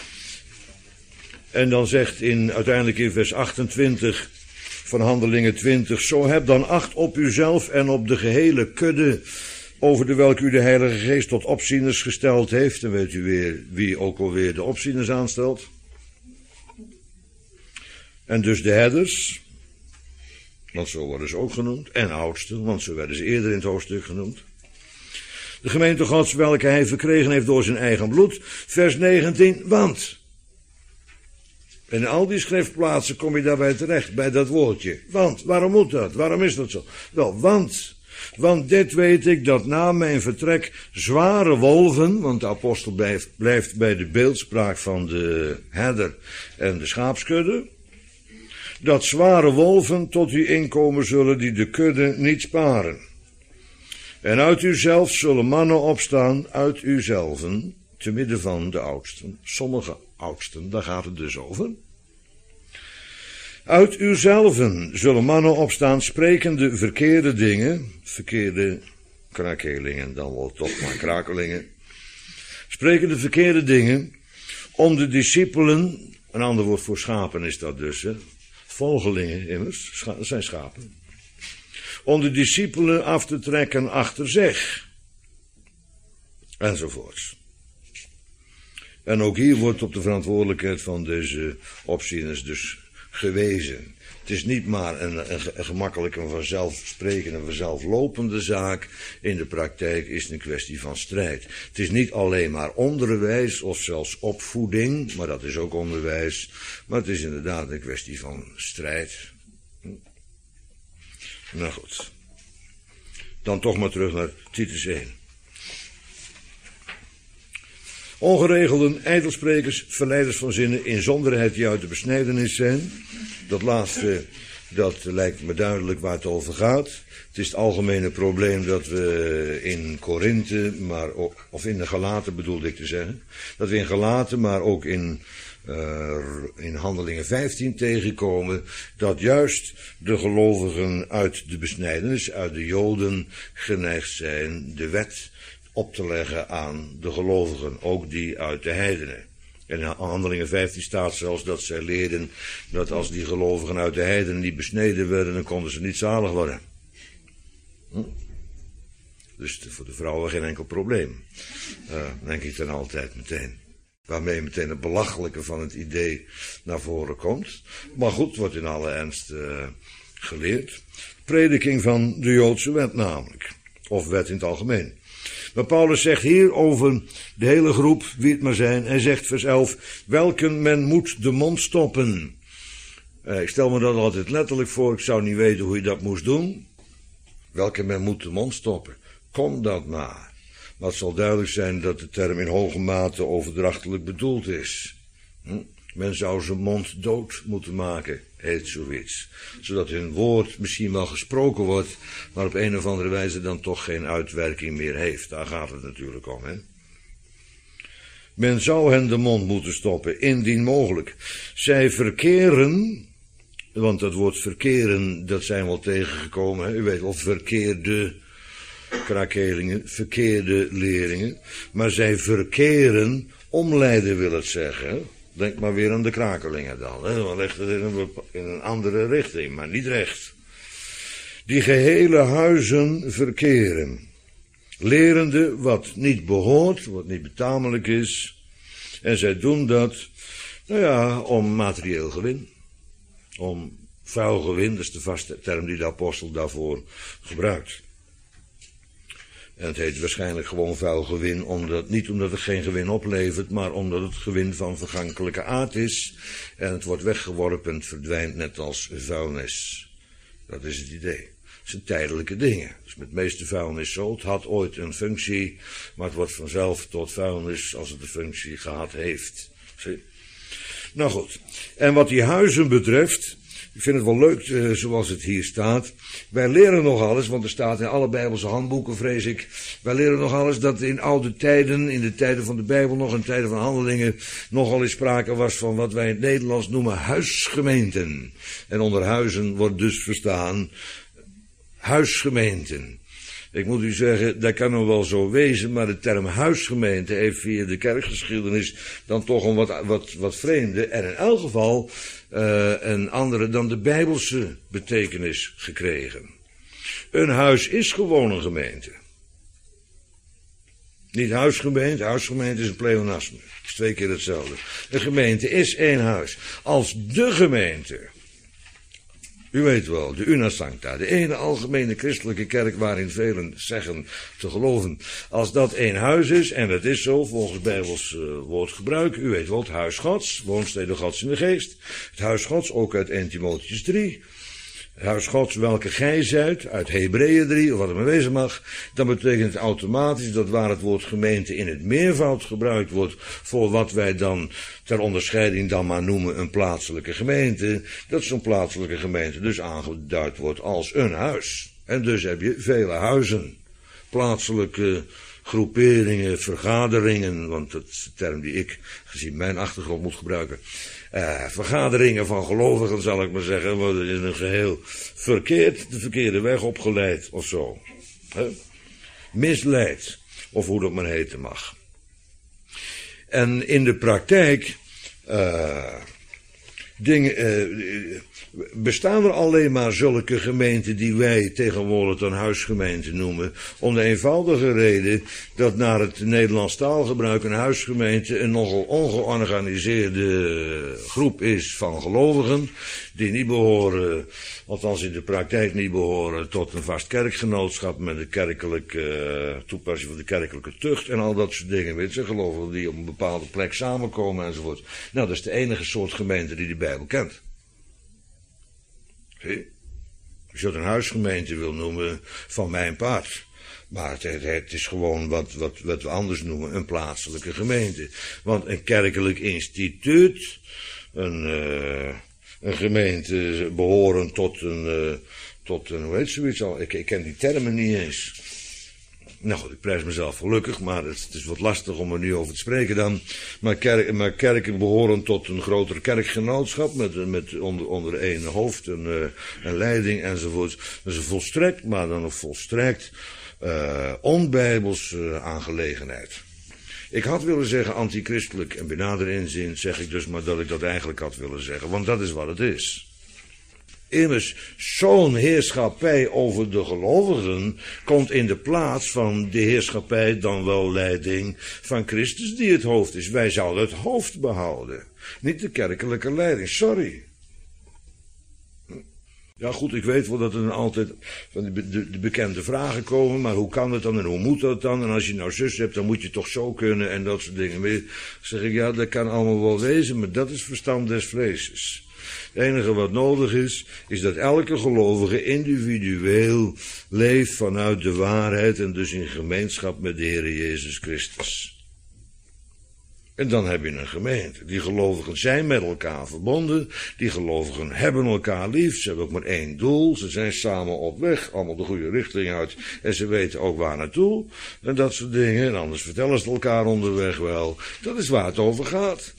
En dan zegt in, uiteindelijk in vers achtentwintig van Handelingen twintig. Zo heb dan acht op uzelf en op de gehele kudde, over de welke u de Heilige Geest tot opzieners gesteld heeft. Dan weet u weer wie ook alweer de opzieners aanstelt. En dus de herders, want zo worden ze ook genoemd. En oudsten, want zo werden ze eerder in het hoofdstuk genoemd. De gemeente Gods, welke hij verkregen heeft door zijn eigen bloed. Vers negentien, want. En in al die schriftplaatsen kom je daarbij terecht, bij dat woordje. Want, waarom moet dat? Waarom is dat zo? Wel, want Want dit weet ik, dat na mijn vertrek zware wolven, want de apostel blijft, blijft bij de beeldspraak van de herder en de schaapskudde, dat zware wolven tot u inkomen zullen die de kudde niet sparen. En uit uzelf zullen mannen opstaan, uit uzelven, te midden van de oudsten. Sommige oudsten, daar gaat het dus over. Uit uzelven zullen mannen opstaan, sprekende verkeerde dingen, verkeerde krakelingen, dan wel toch maar krakelingen, sprekende verkeerde dingen, om de discipelen, een ander woord voor schapen is dat dus, hè, volgelingen immers, scha- dat zijn schapen, om de discipelen af te trekken achter zich, enzovoorts. En ook hier wordt op de verantwoordelijkheid van deze opzieners dus gewezen. Het is niet maar een, een, een gemakkelijke, een vanzelfsprekende, een vanzelflopende zaak. In de praktijk is het een kwestie van strijd. Het is niet alleen maar onderwijs of zelfs opvoeding, maar dat is ook onderwijs. Maar het is inderdaad een kwestie van strijd. Nou goed. Dan toch maar terug naar Titus één. Ongeregelden, ijdelsprekers, verleiders van zinnen, inzonderheid die uit de besnijdenis zijn. Dat laatste, dat lijkt me duidelijk waar het over gaat. Het is het algemene probleem dat we in Korinthe, maar ook, of in de Galaten bedoelde ik te zeggen, dat we in Galaten, maar ook in, uh, in Handelingen vijftien tegenkomen, dat juist de gelovigen uit de besnijdenis, uit de Joden, geneigd zijn de wet op te leggen aan de gelovigen, ook die uit de heidenen. En in Handelingen vijftien staat zelfs dat zij leerden dat als die gelovigen uit de heidenen niet besneden werden, dan konden ze niet zalig worden. Hm? Dus voor de vrouwen geen enkel probleem. Uh, denk ik dan altijd meteen. Waarmee meteen het belachelijke van het idee naar voren komt. Maar goed, wordt in alle ernst uh, geleerd. Prediking van de Joodse wet namelijk. Of wet in het algemeen. Maar Paulus zegt hier over de hele groep, wie het maar zijn, hij zegt vers elf, welken men moet de mond stoppen. Uh, ik stel me dat altijd letterlijk voor, ik zou niet weten hoe je dat moest doen. Welke men moet de mond stoppen. Kom dat maar. Maar het zal duidelijk zijn dat de term in hoge mate overdrachtelijk bedoeld is. Hm? Men zou zijn mond dood moeten maken, heet zoiets. Zodat hun woord misschien wel gesproken wordt, maar op een of andere wijze dan toch geen uitwerking meer heeft. Daar gaat het natuurlijk om, hè. Men zou hen de mond moeten stoppen, indien mogelijk. Zij verkeren, want dat woord verkeren, dat zijn we al tegengekomen, hè. U weet wel, verkeerde krakelingen, verkeerde leringen. Maar zij verkeren, omleiden wil het zeggen, hè. Denk maar weer aan de krakelingen dan. Hè? Dan ligt het in een, in een andere richting, maar niet recht. Die gehele huizen verkeren. Lerende wat niet behoort, wat niet betamelijk is. En zij doen dat, nou ja, om materieel gewin. Om vuil gewin, dat is de vaste term die de apostel daarvoor gebruikt. En het heet waarschijnlijk gewoon vuil gewin, omdat, niet omdat het geen gewin oplevert, maar omdat het gewin van vergankelijke aard is. En het wordt weggeworpen, het verdwijnt net als vuilnis. Dat is het idee. Het zijn tijdelijke dingen. Dus met de meeste vuilnis zo. Het had ooit een functie, maar het wordt vanzelf tot vuilnis als het een functie gehad heeft. Zie? Nou goed. En wat die huizen betreft, ik vind het wel leuk uh, zoals het hier staat. Wij leren nog alles, want er staat in alle Bijbelse handboeken, vrees ik. Wij leren nog alles dat in oude tijden, in de tijden van de Bijbel, nog in tijden van Handelingen, nogal eens sprake was van wat wij in het Nederlands noemen huisgemeenten. En onder huizen wordt dus verstaan huisgemeenten. Ik moet u zeggen, dat kan nog wel zo wezen, maar de term huisgemeente heeft via de kerkgeschiedenis dan toch een wat, wat, wat vreemde en in elk geval uh, een andere dan de Bijbelse betekenis gekregen. Een huis is gewoon een gemeente. Niet huisgemeente, huisgemeente is een pleonasme. Het is twee keer hetzelfde. Een gemeente is één huis. Als de gemeente, u weet wel, de Una Sancta, de ene algemene christelijke kerk waarin velen zeggen te geloven, als dat één huis is, en dat is zo volgens Bijbels uh, woordgebruik, u weet wel, het huis Gods, woonstede Gods in de geest, het huis Gods, ook uit Eerste Timotheüs drie, huis Gods, welke gij zijt, uit Hebreeën drie, of wat het maar wezen mag, dan betekent het automatisch dat waar het woord gemeente in het meervoud gebruikt wordt voor wat wij dan ter onderscheiding dan maar noemen een plaatselijke gemeente, dat zo'n plaatselijke gemeente dus aangeduid wordt als een huis. En dus heb je vele huizen, plaatselijke groeperingen, vergaderingen, want dat is de term die ik, gezien mijn achtergrond, moet gebruiken. Uh, vergaderingen van gelovigen, zal ik maar zeggen, worden in een geheel verkeerd, de verkeerde weg opgeleid of zo. He? Misleid, of hoe dat maar heten mag. En in de praktijk uh, dingen, uh, bestaan er alleen maar zulke gemeenten die wij tegenwoordig dan huisgemeenten noemen, om de eenvoudige reden dat naar het Nederlands taalgebruik een huisgemeente een nogal ongeorganiseerde groep is van gelovigen, die niet behoren, althans in de praktijk niet behoren, tot een vast kerkgenootschap met de kerkelijke uh, toepassing van de kerkelijke tucht en al dat soort dingen, weet je, gelovigen die op een bepaalde plek samenkomen enzovoort. Nou, dat is de enige soort gemeente die de Bijbel kent. Zie? Als je het een huisgemeente wil noemen, van mijn part. Maar het, het is gewoon wat, wat, wat we anders noemen een plaatselijke gemeente. Want een kerkelijk instituut, een, uh, een gemeente behorend tot een, uh, tot een, hoe heet zoiets al, ik, ik ken die termen niet eens. Nou goed, ik prijs mezelf gelukkig, maar het, het is wat lastig om er nu over te spreken dan. Maar, kerk, maar kerken behoren tot een groter kerkgenootschap met, met onder, onder één hoofd, een, uh, een leiding enzovoort. Dat is een volstrekt, maar dan een volstrekt uh, onbijbels uh, aangelegenheid. Ik had willen zeggen antichristelijk en bij nader inzien zeg ik dus maar dat ik dat eigenlijk had willen zeggen, want dat is wat het is. Immers, zo'n heerschappij over de gelovigen komt in de plaats van de heerschappij, dan wel leiding van Christus die het hoofd is. Wij zouden het hoofd behouden, niet de kerkelijke leiding, sorry. Ja goed, ik weet wel dat er dan altijd van de, de, de bekende vragen komen, maar hoe kan het dan en hoe moet dat dan? En als je nou zus hebt, dan moet je toch zo kunnen en dat soort dingen. Dan zeg ik, ja, dat kan allemaal wel wezen, maar dat is verstand des vleeses. Het enige wat nodig is, is dat elke gelovige individueel leeft vanuit de waarheid en dus in gemeenschap met de Heer Jezus Christus. En dan heb je een gemeente. Die gelovigen zijn met elkaar verbonden, die gelovigen hebben elkaar lief, ze hebben ook maar één doel, ze zijn samen op weg, allemaal de goede richting uit en ze weten ook waar naartoe en dat soort dingen. En anders vertellen ze elkaar onderweg wel. Dat is waar het over gaat.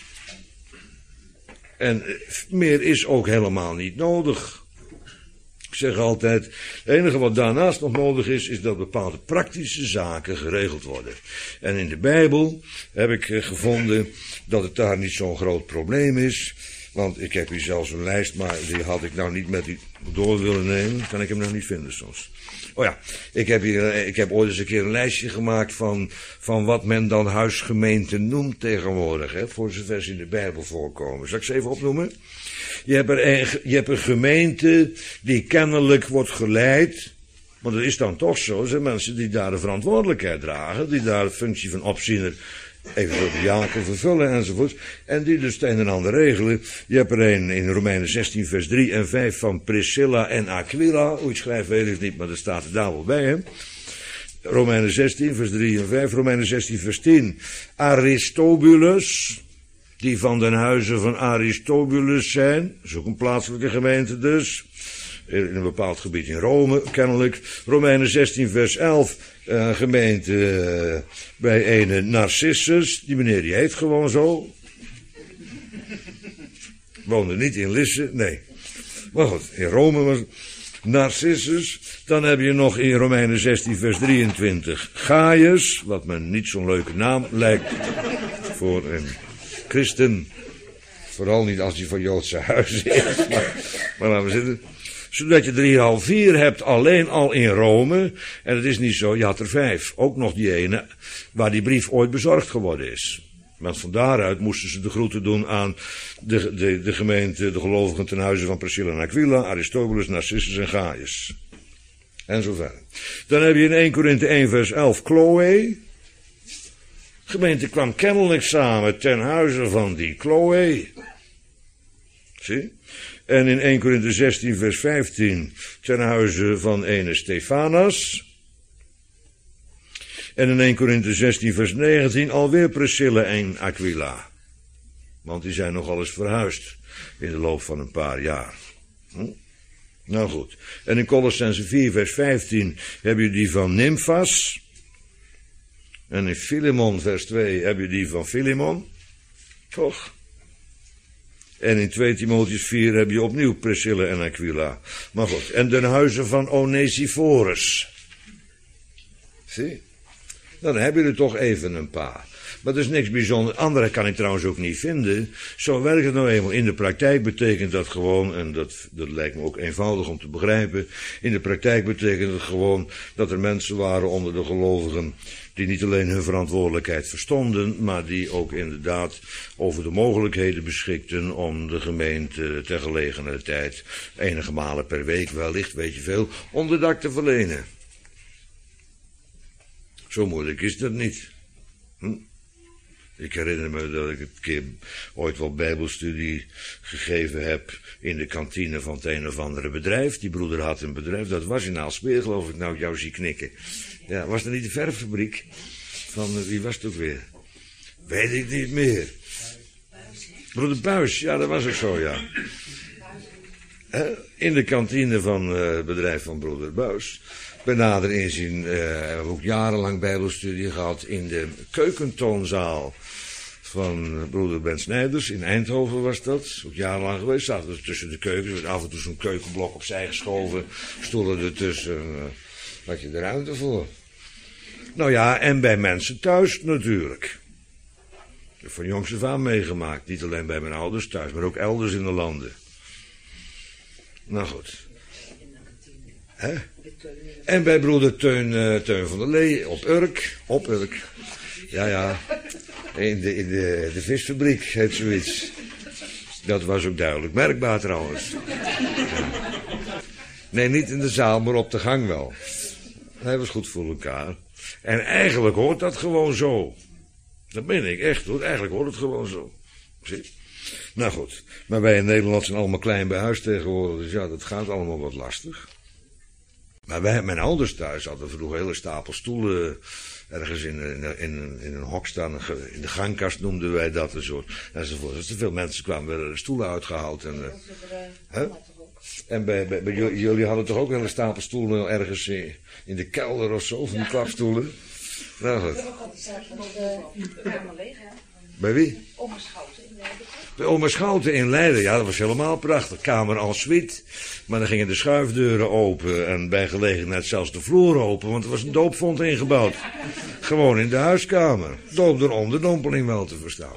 En meer is ook helemaal niet nodig. Ik zeg altijd, het enige wat daarnaast nog nodig is, is dat bepaalde praktische zaken geregeld worden. En in de Bijbel heb ik gevonden dat het daar niet zo'n groot probleem is. Want ik heb hier zelfs een lijst, maar die had ik nou niet met u door willen nemen. Kan ik hem nou niet vinden soms. Oh ja, ik heb, hier, ik heb ooit eens een keer een lijstje gemaakt van, van wat men dan huisgemeente noemt tegenwoordig. Hè, voor zover ze in de Bijbel voorkomen. Zal ik ze even opnoemen? Je hebt, er een, je hebt een gemeente die kennelijk wordt geleid. Want het is dan toch zo, er zijn mensen die daar de verantwoordelijkheid dragen. Die daar de functie van opziener even door de jaken vervullen enzovoort. En die dus het een en ander regelen. Je hebt er een in Romeinen zestien vers drie en vijf van Priscilla en Aquila. Hoe je het schrijft weet ik niet, maar dat staat er daar wel bij hè. Romeinen zestien vers drie en vijf. Romeinen zestien vers tien. Aristobulus. Die van den huize van Aristobulus zijn. Dat is ook een plaatselijke gemeente dus. In een bepaald gebied in Rome, kennelijk. Romeinen zestien vers elf. Uh, gemeente uh, bij een Narcissus. Die meneer die heet gewoon zo. Woonde niet in Lisse, nee. Maar goed, in Rome was Narcissus. Dan heb je nog in Romeinen zestien vers drieëntwintig Gaius. Wat me niet zo'n leuke naam lijkt voor een christen. Vooral niet als hij van Joodse huizen is. Maar, maar laten we zitten. Zodat je drie half vier hebt alleen al in Rome. En het is niet zo, je had er vijf. Ook nog die ene waar die brief ooit bezorgd geworden is. Want van daaruit moesten ze de groeten doen aan de, de, de gemeente, de gelovigen ten huize van Priscilla en Aquila, Aristobulus, Narcissus en Gaius. En zo verder. Dan heb je in eerste Korinthe één vers elf Chloe. De gemeente kwam kennelijk samen ten huize van die Chloe. Zie? En in eerste Korinthe zestien vers vijftien ten huize van ene Stefanas. En in eerste Korinthe zestien vers negentien alweer Priscilla en Aquila. Want die zijn nogal eens verhuisd in de loop van een paar jaar. Hm? Nou goed. En in Colossense vier vers vijftien heb je die van Nymphas. En in Filemon vers twee heb je die van Filemon. Toch? En in twee Timotheüs vier heb je opnieuw Priscilla en Aquila. Maar goed. En den huize van Onesiphorus. Zie? Dan heb je er toch even een paar. Maar dat is niks bijzonders. Andere kan ik trouwens ook niet vinden. Zo werkt het nou eenmaal. In de praktijk betekent dat gewoon, en dat, dat lijkt me ook eenvoudig om te begrijpen. In de praktijk betekent het gewoon dat er mensen waren onder de gelovigen die niet alleen hun verantwoordelijkheid verstonden, maar die ook inderdaad over de mogelijkheden beschikten om de gemeente ter gelegenheid tijd enige malen per week, wellicht, weet je veel, onderdak te verlenen. Zo moeilijk is dat niet. Hm? Ik herinner me dat ik een keer ooit wel bijbelstudie gegeven heb in de kantine van het een of andere bedrijf. Die broeder had een bedrijf, dat was in Aalsmeer, geloof ik, nou jou zie knikken. Ja, was dat niet de verffabriek? Van, wie was het ook weer? Weet ik niet meer. Broeder Buis, ja, dat was ook zo, ja. In de kantine van het bedrijf van broeder Buis. Bij nader inzien uh, hebben we ook jarenlang bijbelstudie gehad in de keukentoonzaal van broeder Ben Snijders. In Eindhoven was dat, ook jarenlang geweest. Zaten we tussen de keukens, werd af en toe zo'n keukenblok opzij geschoven, stoelen ertussen, uh, had je er ruimte voor. Nou ja, en bij mensen thuis natuurlijk. Ik heb van jongs af aan meegemaakt, niet alleen bij mijn ouders thuis, maar ook elders in de landen. Nou goed. Hè? En bij broeder Teun, uh, Teun van der Lee op Urk, op Urk. Ja, ja, in de, in de, de visfabriek heet zoiets. Dat was ook duidelijk merkbaar trouwens. Ja. Nee, niet in de zaal, maar op de gang wel. Hij was goed voor elkaar. En eigenlijk hoort dat gewoon zo. Dat ben ik echt hoor, eigenlijk hoort het gewoon zo. Zie? Nou goed, maar wij in Nederland zijn allemaal klein bij huis tegenwoordig, dus ja, dat gaat allemaal wat lastig. Maar wij, mijn ouders thuis hadden vroeger een hele stapel stoelen ergens in, in, in, in een hok staan. In de gangkast noemden wij dat en zo. Enzovoort. Dus te veel mensen kwamen, werden de stoelen uitgehaald. En, uh, hè? En bij, bij, bij jullie hadden toch ook een hele stapel stoelen ergens in, in de kelder of zo, van die klapstoelen? Nou goed. Bij wie? Oma Schouten in Leiden. Bij Oma Schouten in Leiden, ja, dat was helemaal prachtig. Kamer en suite. Maar dan gingen de schuifdeuren open en bij gelegenheid zelfs de vloer open, want er was een doopvont ingebouwd. Gewoon in de huiskamer. Doop erom, de dompeling wel te verstaan.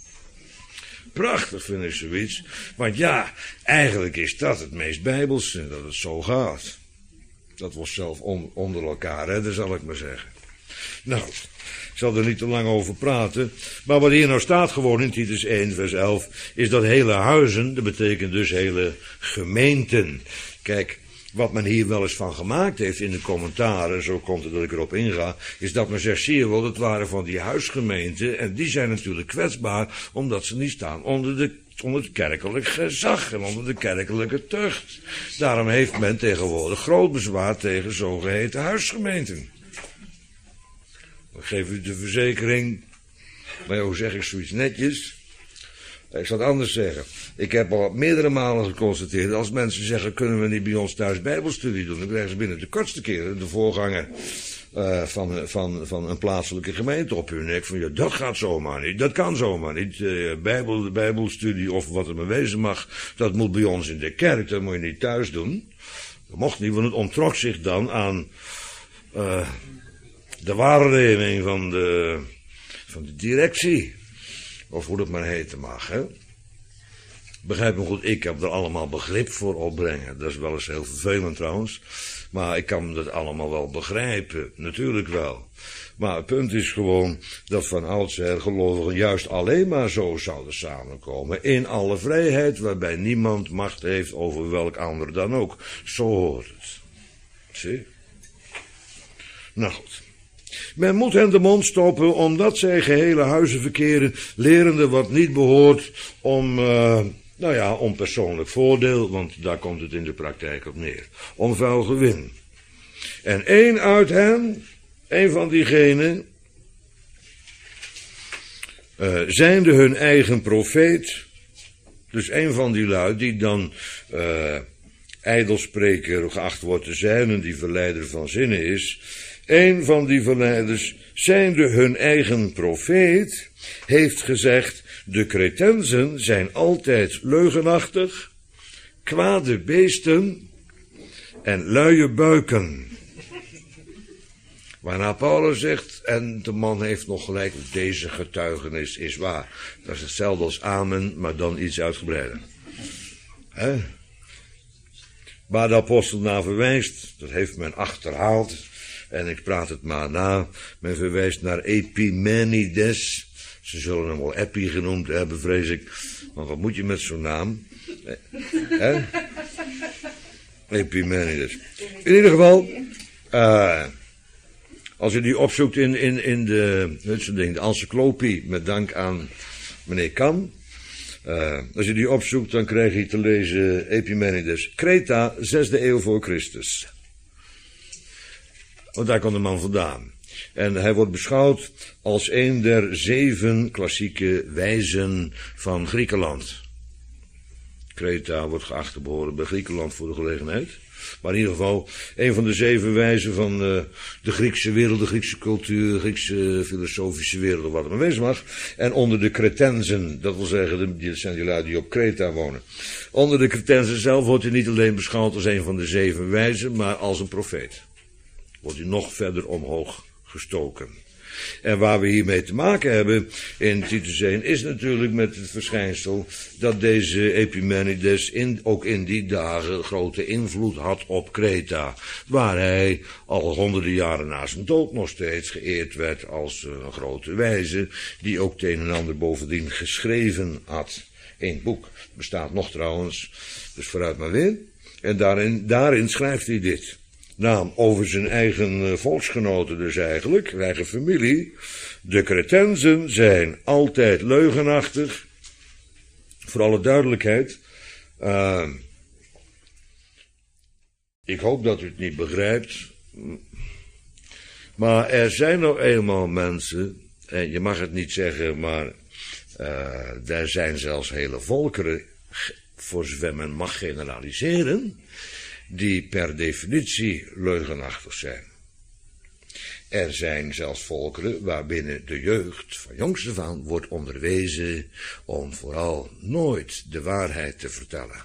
Prachtig vind ik zoiets. Want ja, eigenlijk is dat het meest bijbelse, dat het zo gaat. Dat was zelf on, onder elkaar redden, zal ik maar zeggen. Nou, ik zal er niet te lang over praten. Maar wat hier nou staat gewoon in Titus één vers elf, is dat hele huizen, dat betekent dus hele gemeenten. Kijk, wat men hier wel eens van gemaakt heeft in de commentaren, zo komt het dat ik erop inga, is dat men zegt, zie je wel, dat waren van die huisgemeenten, en die zijn natuurlijk kwetsbaar, omdat ze niet staan onder de onder het kerkelijk gezag en onder de kerkelijke tucht. Daarom heeft men tegenwoordig groot bezwaar tegen zogeheten huisgemeenten. Dan geef u de verzekering, maar hoe zeg ik zoiets netjes? Ik zal het anders zeggen. Ik heb al meerdere malen geconstateerd, als mensen zeggen, kunnen we niet bij ons thuis bijbelstudie doen, dan krijgen ze binnen de kortste keren de voorganger uh, van, van, van een plaatselijke gemeente op hun nek. Van ja, dat gaat zomaar niet, dat kan zomaar niet. Uh, bijbel, bijbelstudie of wat het maar wezen mag, dat moet bij ons in de kerk, dat moet je niet thuis doen. Dat mocht niet, want het onttrok zich dan aan uh, de waarneming van de, van de directie. Of hoe dat maar heten mag, hè. Begrijp me goed, ik heb er allemaal begrip voor opbrengen. Dat is wel eens heel vervelend trouwens. Maar ik kan dat allemaal wel begrijpen, natuurlijk wel. Maar het punt is gewoon dat van oudsher gelovigen juist alleen maar zo zouden samenkomen. In alle vrijheid, waarbij niemand macht heeft over welk ander dan ook. Zo hoort het. Zie? Nou goed. Men moet hen de mond stoppen, omdat zij gehele huizen verkeren, lerende wat niet behoort, om uh, Nou ja, om persoonlijk voordeel, want daar komt het in de praktijk op neer. Om vuil gewin. En één uit hen, één van diegenen, uh, zijnde hun eigen profeet. Dus één van die lui die dan uh, ijdelspreker geacht wordt te zijn en die verleider van zinnen is. Een van die verleiders, zijnde hun eigen profeet, heeft gezegd: de Cretensen zijn altijd leugenachtig, kwade beesten en luie buiken. Waarna Paulus zegt, en de man heeft nog gelijk, deze getuigenis is waar. Dat is hetzelfde als amen, maar dan iets uitgebreider. He? Waar de apostel naar verwijst, dat heeft men achterhaald. En ik praat het maar na. Men verwijst naar Epimenides. Ze zullen hem wel Epi genoemd hebben, vrees ik. Want wat moet je met zo'n naam? He? Epimenides. In ieder geval, uh, als je die opzoekt in, in, in de, weet je, ding, de encyclopie, met dank aan meneer Kam. Uh, als je die opzoekt, dan krijg je te lezen Epimenides. Kreta, zesde eeuw voor Christus. Want daar komt de man vandaan. En hij wordt beschouwd als een der zeven klassieke wijzen van Griekenland. Kreta wordt geacht te behoren bij Griekenland voor de gelegenheid. Maar in ieder geval een van de zeven wijzen van uh, de Griekse wereld, de Griekse cultuur, de Griekse filosofische wereld, of wat het maar wezen mag. En onder de Cretensen, dat wil zeggen, dat zijn die lui die op Kreta wonen. Onder de Cretensen zelf wordt hij niet alleen beschouwd als een van de zeven wijzen, maar als een profeet. Wordt hij nog verder omhoog gestoken. En waar we hiermee te maken hebben in Titus één is natuurlijk met het verschijnsel dat deze Epimenides in, ook in die dagen grote invloed had op Kreta. Waar hij al honderden jaren na zijn dood nog steeds geëerd werd als een grote wijze, die ook het een en ander bovendien geschreven had. Eén boek bestaat nog trouwens, dus vooruit maar weer. En daarin, daarin schrijft hij dit. Naam over zijn eigen volksgenoten dus eigenlijk, zijn eigen familie. De Cretensen zijn altijd leugenachtig. Voor alle duidelijkheid. Uh, ik hoop dat u het niet begrijpt. Maar er zijn nou eenmaal mensen, en je mag het niet zeggen, maar uh, er zijn zelfs hele volkeren, voor zover men mag generaliseren, die per definitie leugenachtig zijn. Er zijn zelfs volkeren waarbinnen de jeugd van jongs af aan wordt onderwezen om vooral nooit de waarheid te vertellen.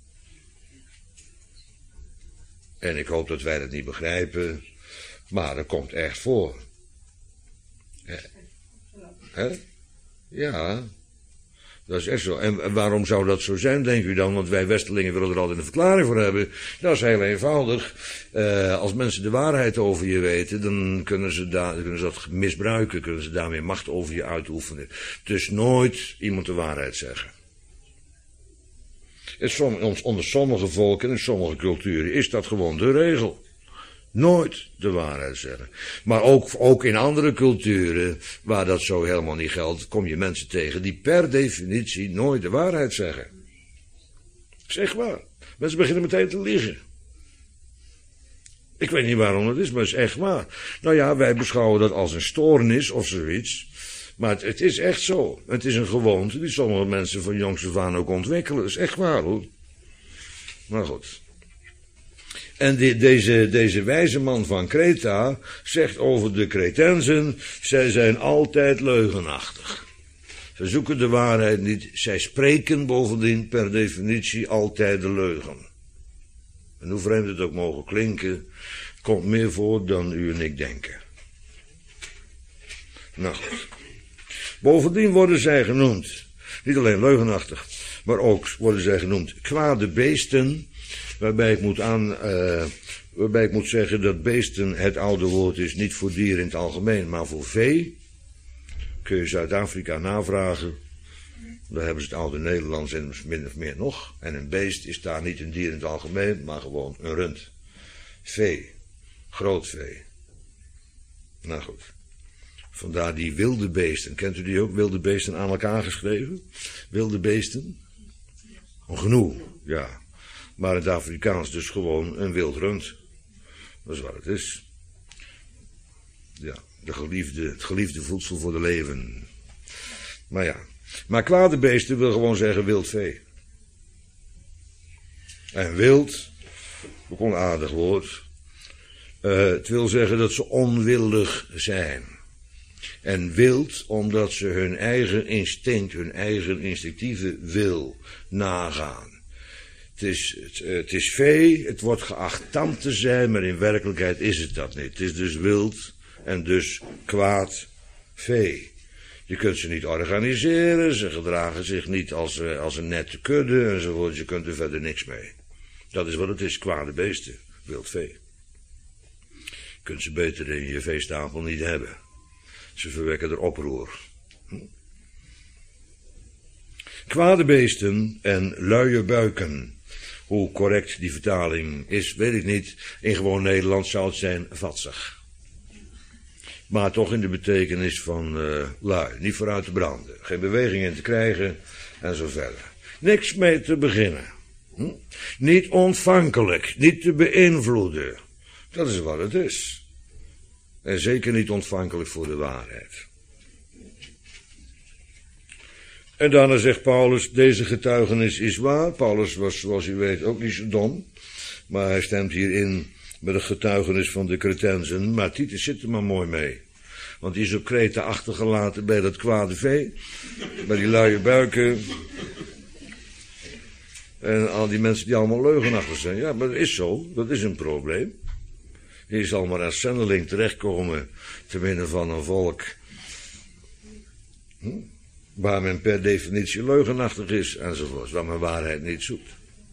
En ik hoop dat wij dat niet begrijpen, maar dat komt echt voor. Hè? Hè? Ja, dat is echt zo. En waarom zou dat zo zijn, denkt u dan? Want wij Westelingen willen er altijd een verklaring voor hebben. Dat is heel eenvoudig. Uh, als mensen de waarheid over je weten, dan kunnen ze, da- kunnen ze dat misbruiken. Kunnen ze daarmee macht over je uitoefenen. Dus nooit iemand de waarheid zeggen. En onder sommige volken en sommige culturen is dat gewoon de regel. Nooit de waarheid zeggen. Maar ook, ook in andere culturen, waar dat zo helemaal niet geldt, kom je mensen tegen die per definitie nooit de waarheid zeggen. Zeg waar. Mensen beginnen meteen te liegen. Ik weet niet waarom dat is, maar het is echt waar. Nou ja, wij beschouwen dat als een stoornis of zoiets. Maar het, het is echt zo. Het is een gewoonte die sommige mensen van jongs af aan ook ontwikkelen. Dat is echt waar, hoor. Maar goed. En die, deze, deze wijze man van Kreta zegt over de Cretensen: zij zijn altijd leugenachtig. Ze zoeken de waarheid niet. Zij spreken bovendien per definitie altijd de leugen. En hoe vreemd het ook mogen klinken, komt meer voor dan u en ik denken. Nou goed. Bovendien worden zij genoemd, niet alleen leugenachtig, maar ook worden zij genoemd kwade beesten. Waarbij ik moet aan, uh, waarbij ik moet zeggen dat beesten het oude woord is, niet voor dieren in het algemeen, maar voor vee. Kun je Zuid-Afrika navragen. Daar hebben ze het oude Nederlands in, min of meer nog. En een beest is daar niet een dier in het algemeen, maar gewoon een rund. Vee. Groot vee. Nou goed. Vandaar die wilde beesten. Kent u die ook? Wilde beesten aan elkaar geschreven? Wilde beesten. Een genoeg, ja. Maar in het Afrikaans dus gewoon een wild rund. Dat is wat het is. Ja, de geliefde, het geliefde voedsel voor de leven. Maar ja, maar kwade beesten wil gewoon zeggen wild vee. En wild, ook een aardig woord. Uh, het wil zeggen dat ze onwillig zijn. En wild, omdat ze hun eigen instinct, hun eigen instinctieve wil nagaan. Het is, het, het is vee, het wordt geacht tam te zijn, maar in werkelijkheid is het dat niet. Het is dus wild en dus kwaad vee. Je kunt ze niet organiseren, ze gedragen zich niet als, als een nette kudde enzovoort. Je kunt er verder niks mee. Dat is wat het is, kwade beesten, wild vee. Je kunt ze beter in je veestapel niet hebben. Ze verwekken er oproer. Hm. Kwade beesten en luie buiken. Hoe correct die vertaling is, weet ik niet. In gewoon Nederlands zou het zijn vatsig. Maar toch in de betekenis van uh, lui. Niet vooruit te branden. Geen beweging in te krijgen en zo verder. Niks mee te beginnen. Hm? Niet ontvankelijk. Niet te beïnvloeden. Dat is wat het is. En zeker niet ontvankelijk voor de waarheid. En daarna zegt Paulus, deze getuigenis is waar. Paulus was, zoals u weet, ook niet zo dom. Maar hij stemt hierin met de getuigenis van de Cretensen. Maar Titus zit er maar mooi mee. Want die is op Kreta achtergelaten bij dat kwade vee. Bij die luie buiken. En al die mensen die allemaal leugenachtig zijn. Ja, maar dat is zo. Dat is een probleem. Je zal maar als zendeling terechtkomen te midden van een volk. Hm? Waar men per definitie leugenachtig is enzovoort. Waar men waarheid niet zoekt.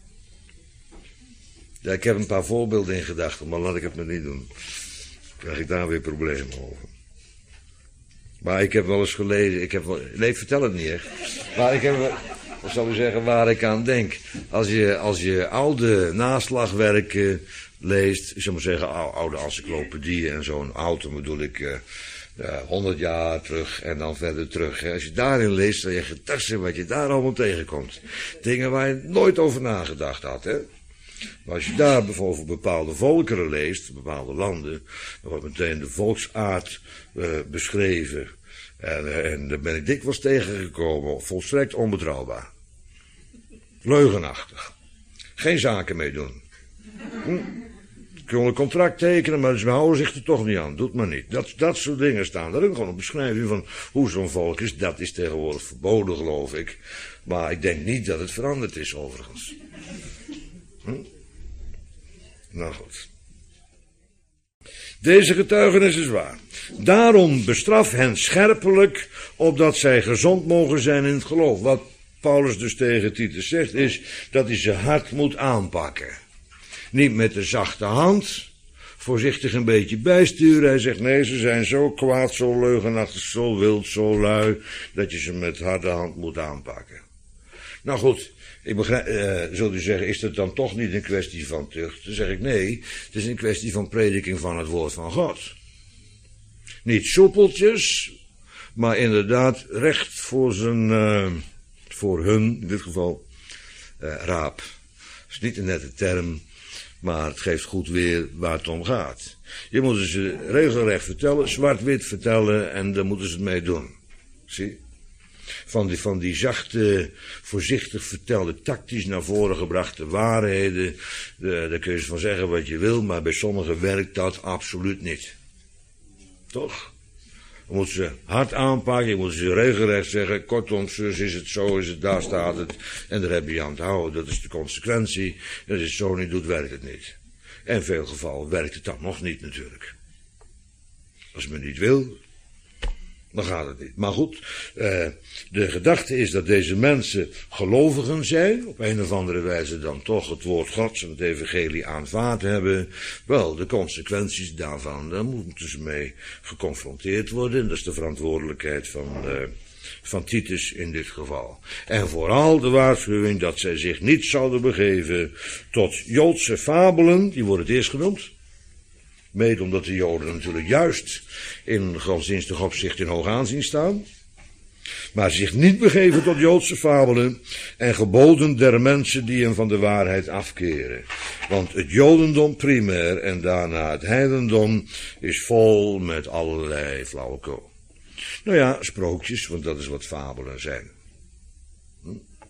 Ja, ik heb een paar voorbeelden in gedachten, maar laat ik het maar niet doen. Dan krijg ik daar weer problemen over. Maar ik heb wel eens gelezen, ik heb wel, nee, vertel het niet echt. Maar ik heb, wat zal u zeggen, waar ik aan denk. Als je, als je oude naslagwerken leest, ik zou maar zeggen, oude encyclopedieën en zo'n auto bedoel ik, uh, ja, honderd jaar terug en dan verder terug. Hè. Als je daarin leest, dan je getussen wat je daar allemaal tegenkomt. Dingen waar je nooit over nagedacht had, hè. Maar als je daar bijvoorbeeld bepaalde volkeren leest, bepaalde landen, dan wordt meteen de volksaard uh, beschreven. En, en daar ben ik dikwijls tegengekomen, volstrekt onbetrouwbaar. Leugenachtig. Geen zaken mee doen. Hm? Je kunt een contract tekenen, maar ze houden zich er toch niet aan. Doet maar niet. Dat, dat soort dingen staan daarin. Gewoon een beschrijving van hoe zo'n volk is. Dat is tegenwoordig verboden, geloof ik. Maar ik denk niet dat het veranderd is, overigens. Hm? Nou goed. Deze getuigenis is waar. Daarom bestraf hen scherpelijk, opdat zij gezond mogen zijn in het geloof. Wat Paulus dus tegen Titus zegt, is dat hij ze hard moet aanpakken. Niet met de zachte hand, voorzichtig een beetje bijsturen. Hij zegt, nee, ze zijn zo kwaad, zo leugenachtig, zo wild, zo lui, dat je ze met harde hand moet aanpakken. Nou goed, ik begrijp, uh, zult u zeggen, is dat dan toch niet een kwestie van tucht? Dan zeg ik, nee, het is een kwestie van prediking van het woord van God. Niet soepeltjes, maar inderdaad recht voor zijn, uh, voor hun, in dit geval, uh, raap. Dat is niet een nette term, maar het geeft goed weer waar het om gaat. Je moet ze regelrecht vertellen, zwart-wit vertellen, en daar moeten ze het mee doen. Zie? Van die, van die zachte, voorzichtig vertelde, tactisch naar voren gebrachte waarheden. De, daar kun je van zeggen wat je wil, maar bij sommigen werkt dat absoluut niet. Toch? Je moet ze hard aanpakken, je moet ze regelrecht zeggen, kortom, zus is het, zo is het, daar staat het. En daar heb je aan te houden, dat is de consequentie. En als je het zo niet doet, werkt het niet. En in veel gevallen werkt het dan nog niet natuurlijk. Als men niet wil, dan gaat het niet. Maar goed, uh, de gedachte is dat deze mensen gelovigen zijn, op een of andere wijze dan toch het woord Gods en het evangelie aanvaard hebben. Wel, de consequenties daarvan, daar moeten ze mee geconfronteerd worden. Dat is de verantwoordelijkheid van, uh, van Titus in dit geval. En vooral de waarschuwing dat zij zich niet zouden begeven tot Joodse fabelen, die worden het eerst genoemd. Mede omdat de Joden natuurlijk juist in godsdienstig opzicht in hoog aanzien staan. maar zich niet begeven tot Joodse fabelen en geboden der mensen die hem van de waarheid afkeren. Want het Jodendom primair en daarna het heidendom is vol met allerlei flauwekul. Nou ja, sprookjes, want dat is wat fabelen zijn. Hm?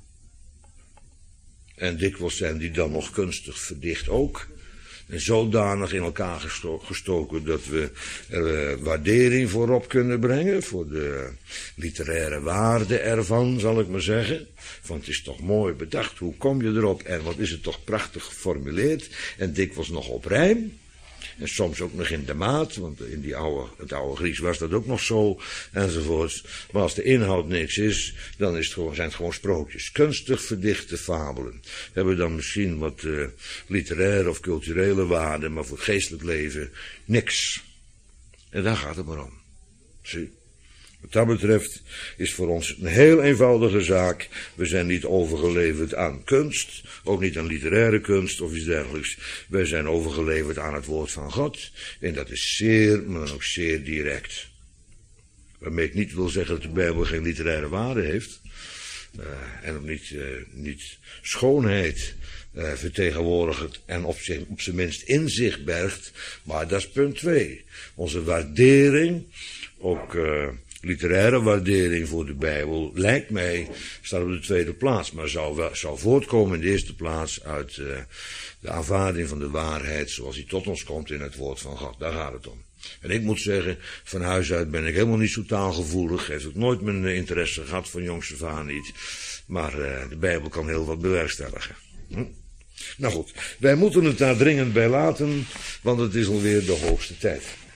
En dikwijls zijn die dan nog kunstig verdicht ook. En zodanig in elkaar gesto- gestoken dat we er uh, waardering voorop kunnen brengen. Voor de literaire waarde ervan, zal ik maar zeggen. Want het is toch mooi bedacht, hoe kom je erop? En wat is het toch prachtig geformuleerd. En dikwijls nog op rijm. En soms ook nog in de maat, want in die oude, het oude Grieks was dat ook nog zo, enzovoorts. Maar als de inhoud niks is, dan is het gewoon, zijn het gewoon sprookjes. Kunstig verdichte fabelen. Hebben dan misschien wat uh, literaire of culturele waarde, maar voor het geestelijk leven niks. En daar gaat het maar om. Zie. Wat dat betreft is voor ons een heel eenvoudige zaak. We zijn niet overgeleverd aan kunst, ook niet aan literaire kunst of iets dergelijks. Wij zijn overgeleverd aan het woord van God. En dat is zeer, maar dan ook zeer direct. Waarmee ik niet wil zeggen dat de Bijbel geen literaire waarde heeft. Uh, en ook niet, uh, niet schoonheid uh, vertegenwoordigt en op, zich, op zijn minst inzicht bergt. Maar dat is punt twee. Onze waardering, ook uh, literaire waardering voor de Bijbel, lijkt mij, staat op de tweede plaats. Maar zou, wel, zou voortkomen in de eerste plaats uit uh, de aanvaarding van de waarheid zoals die tot ons komt in het woord van God. Daar gaat het om. En ik moet zeggen, van huis uit ben ik helemaal niet zo taalgevoelig. Heeft ook nooit mijn interesse gehad, van jongs af aan niet. Maar uh, de Bijbel kan heel wat bewerkstelligen. Hm? Nou goed, wij moeten het daar dringend bij laten, want het is alweer de hoogste tijd.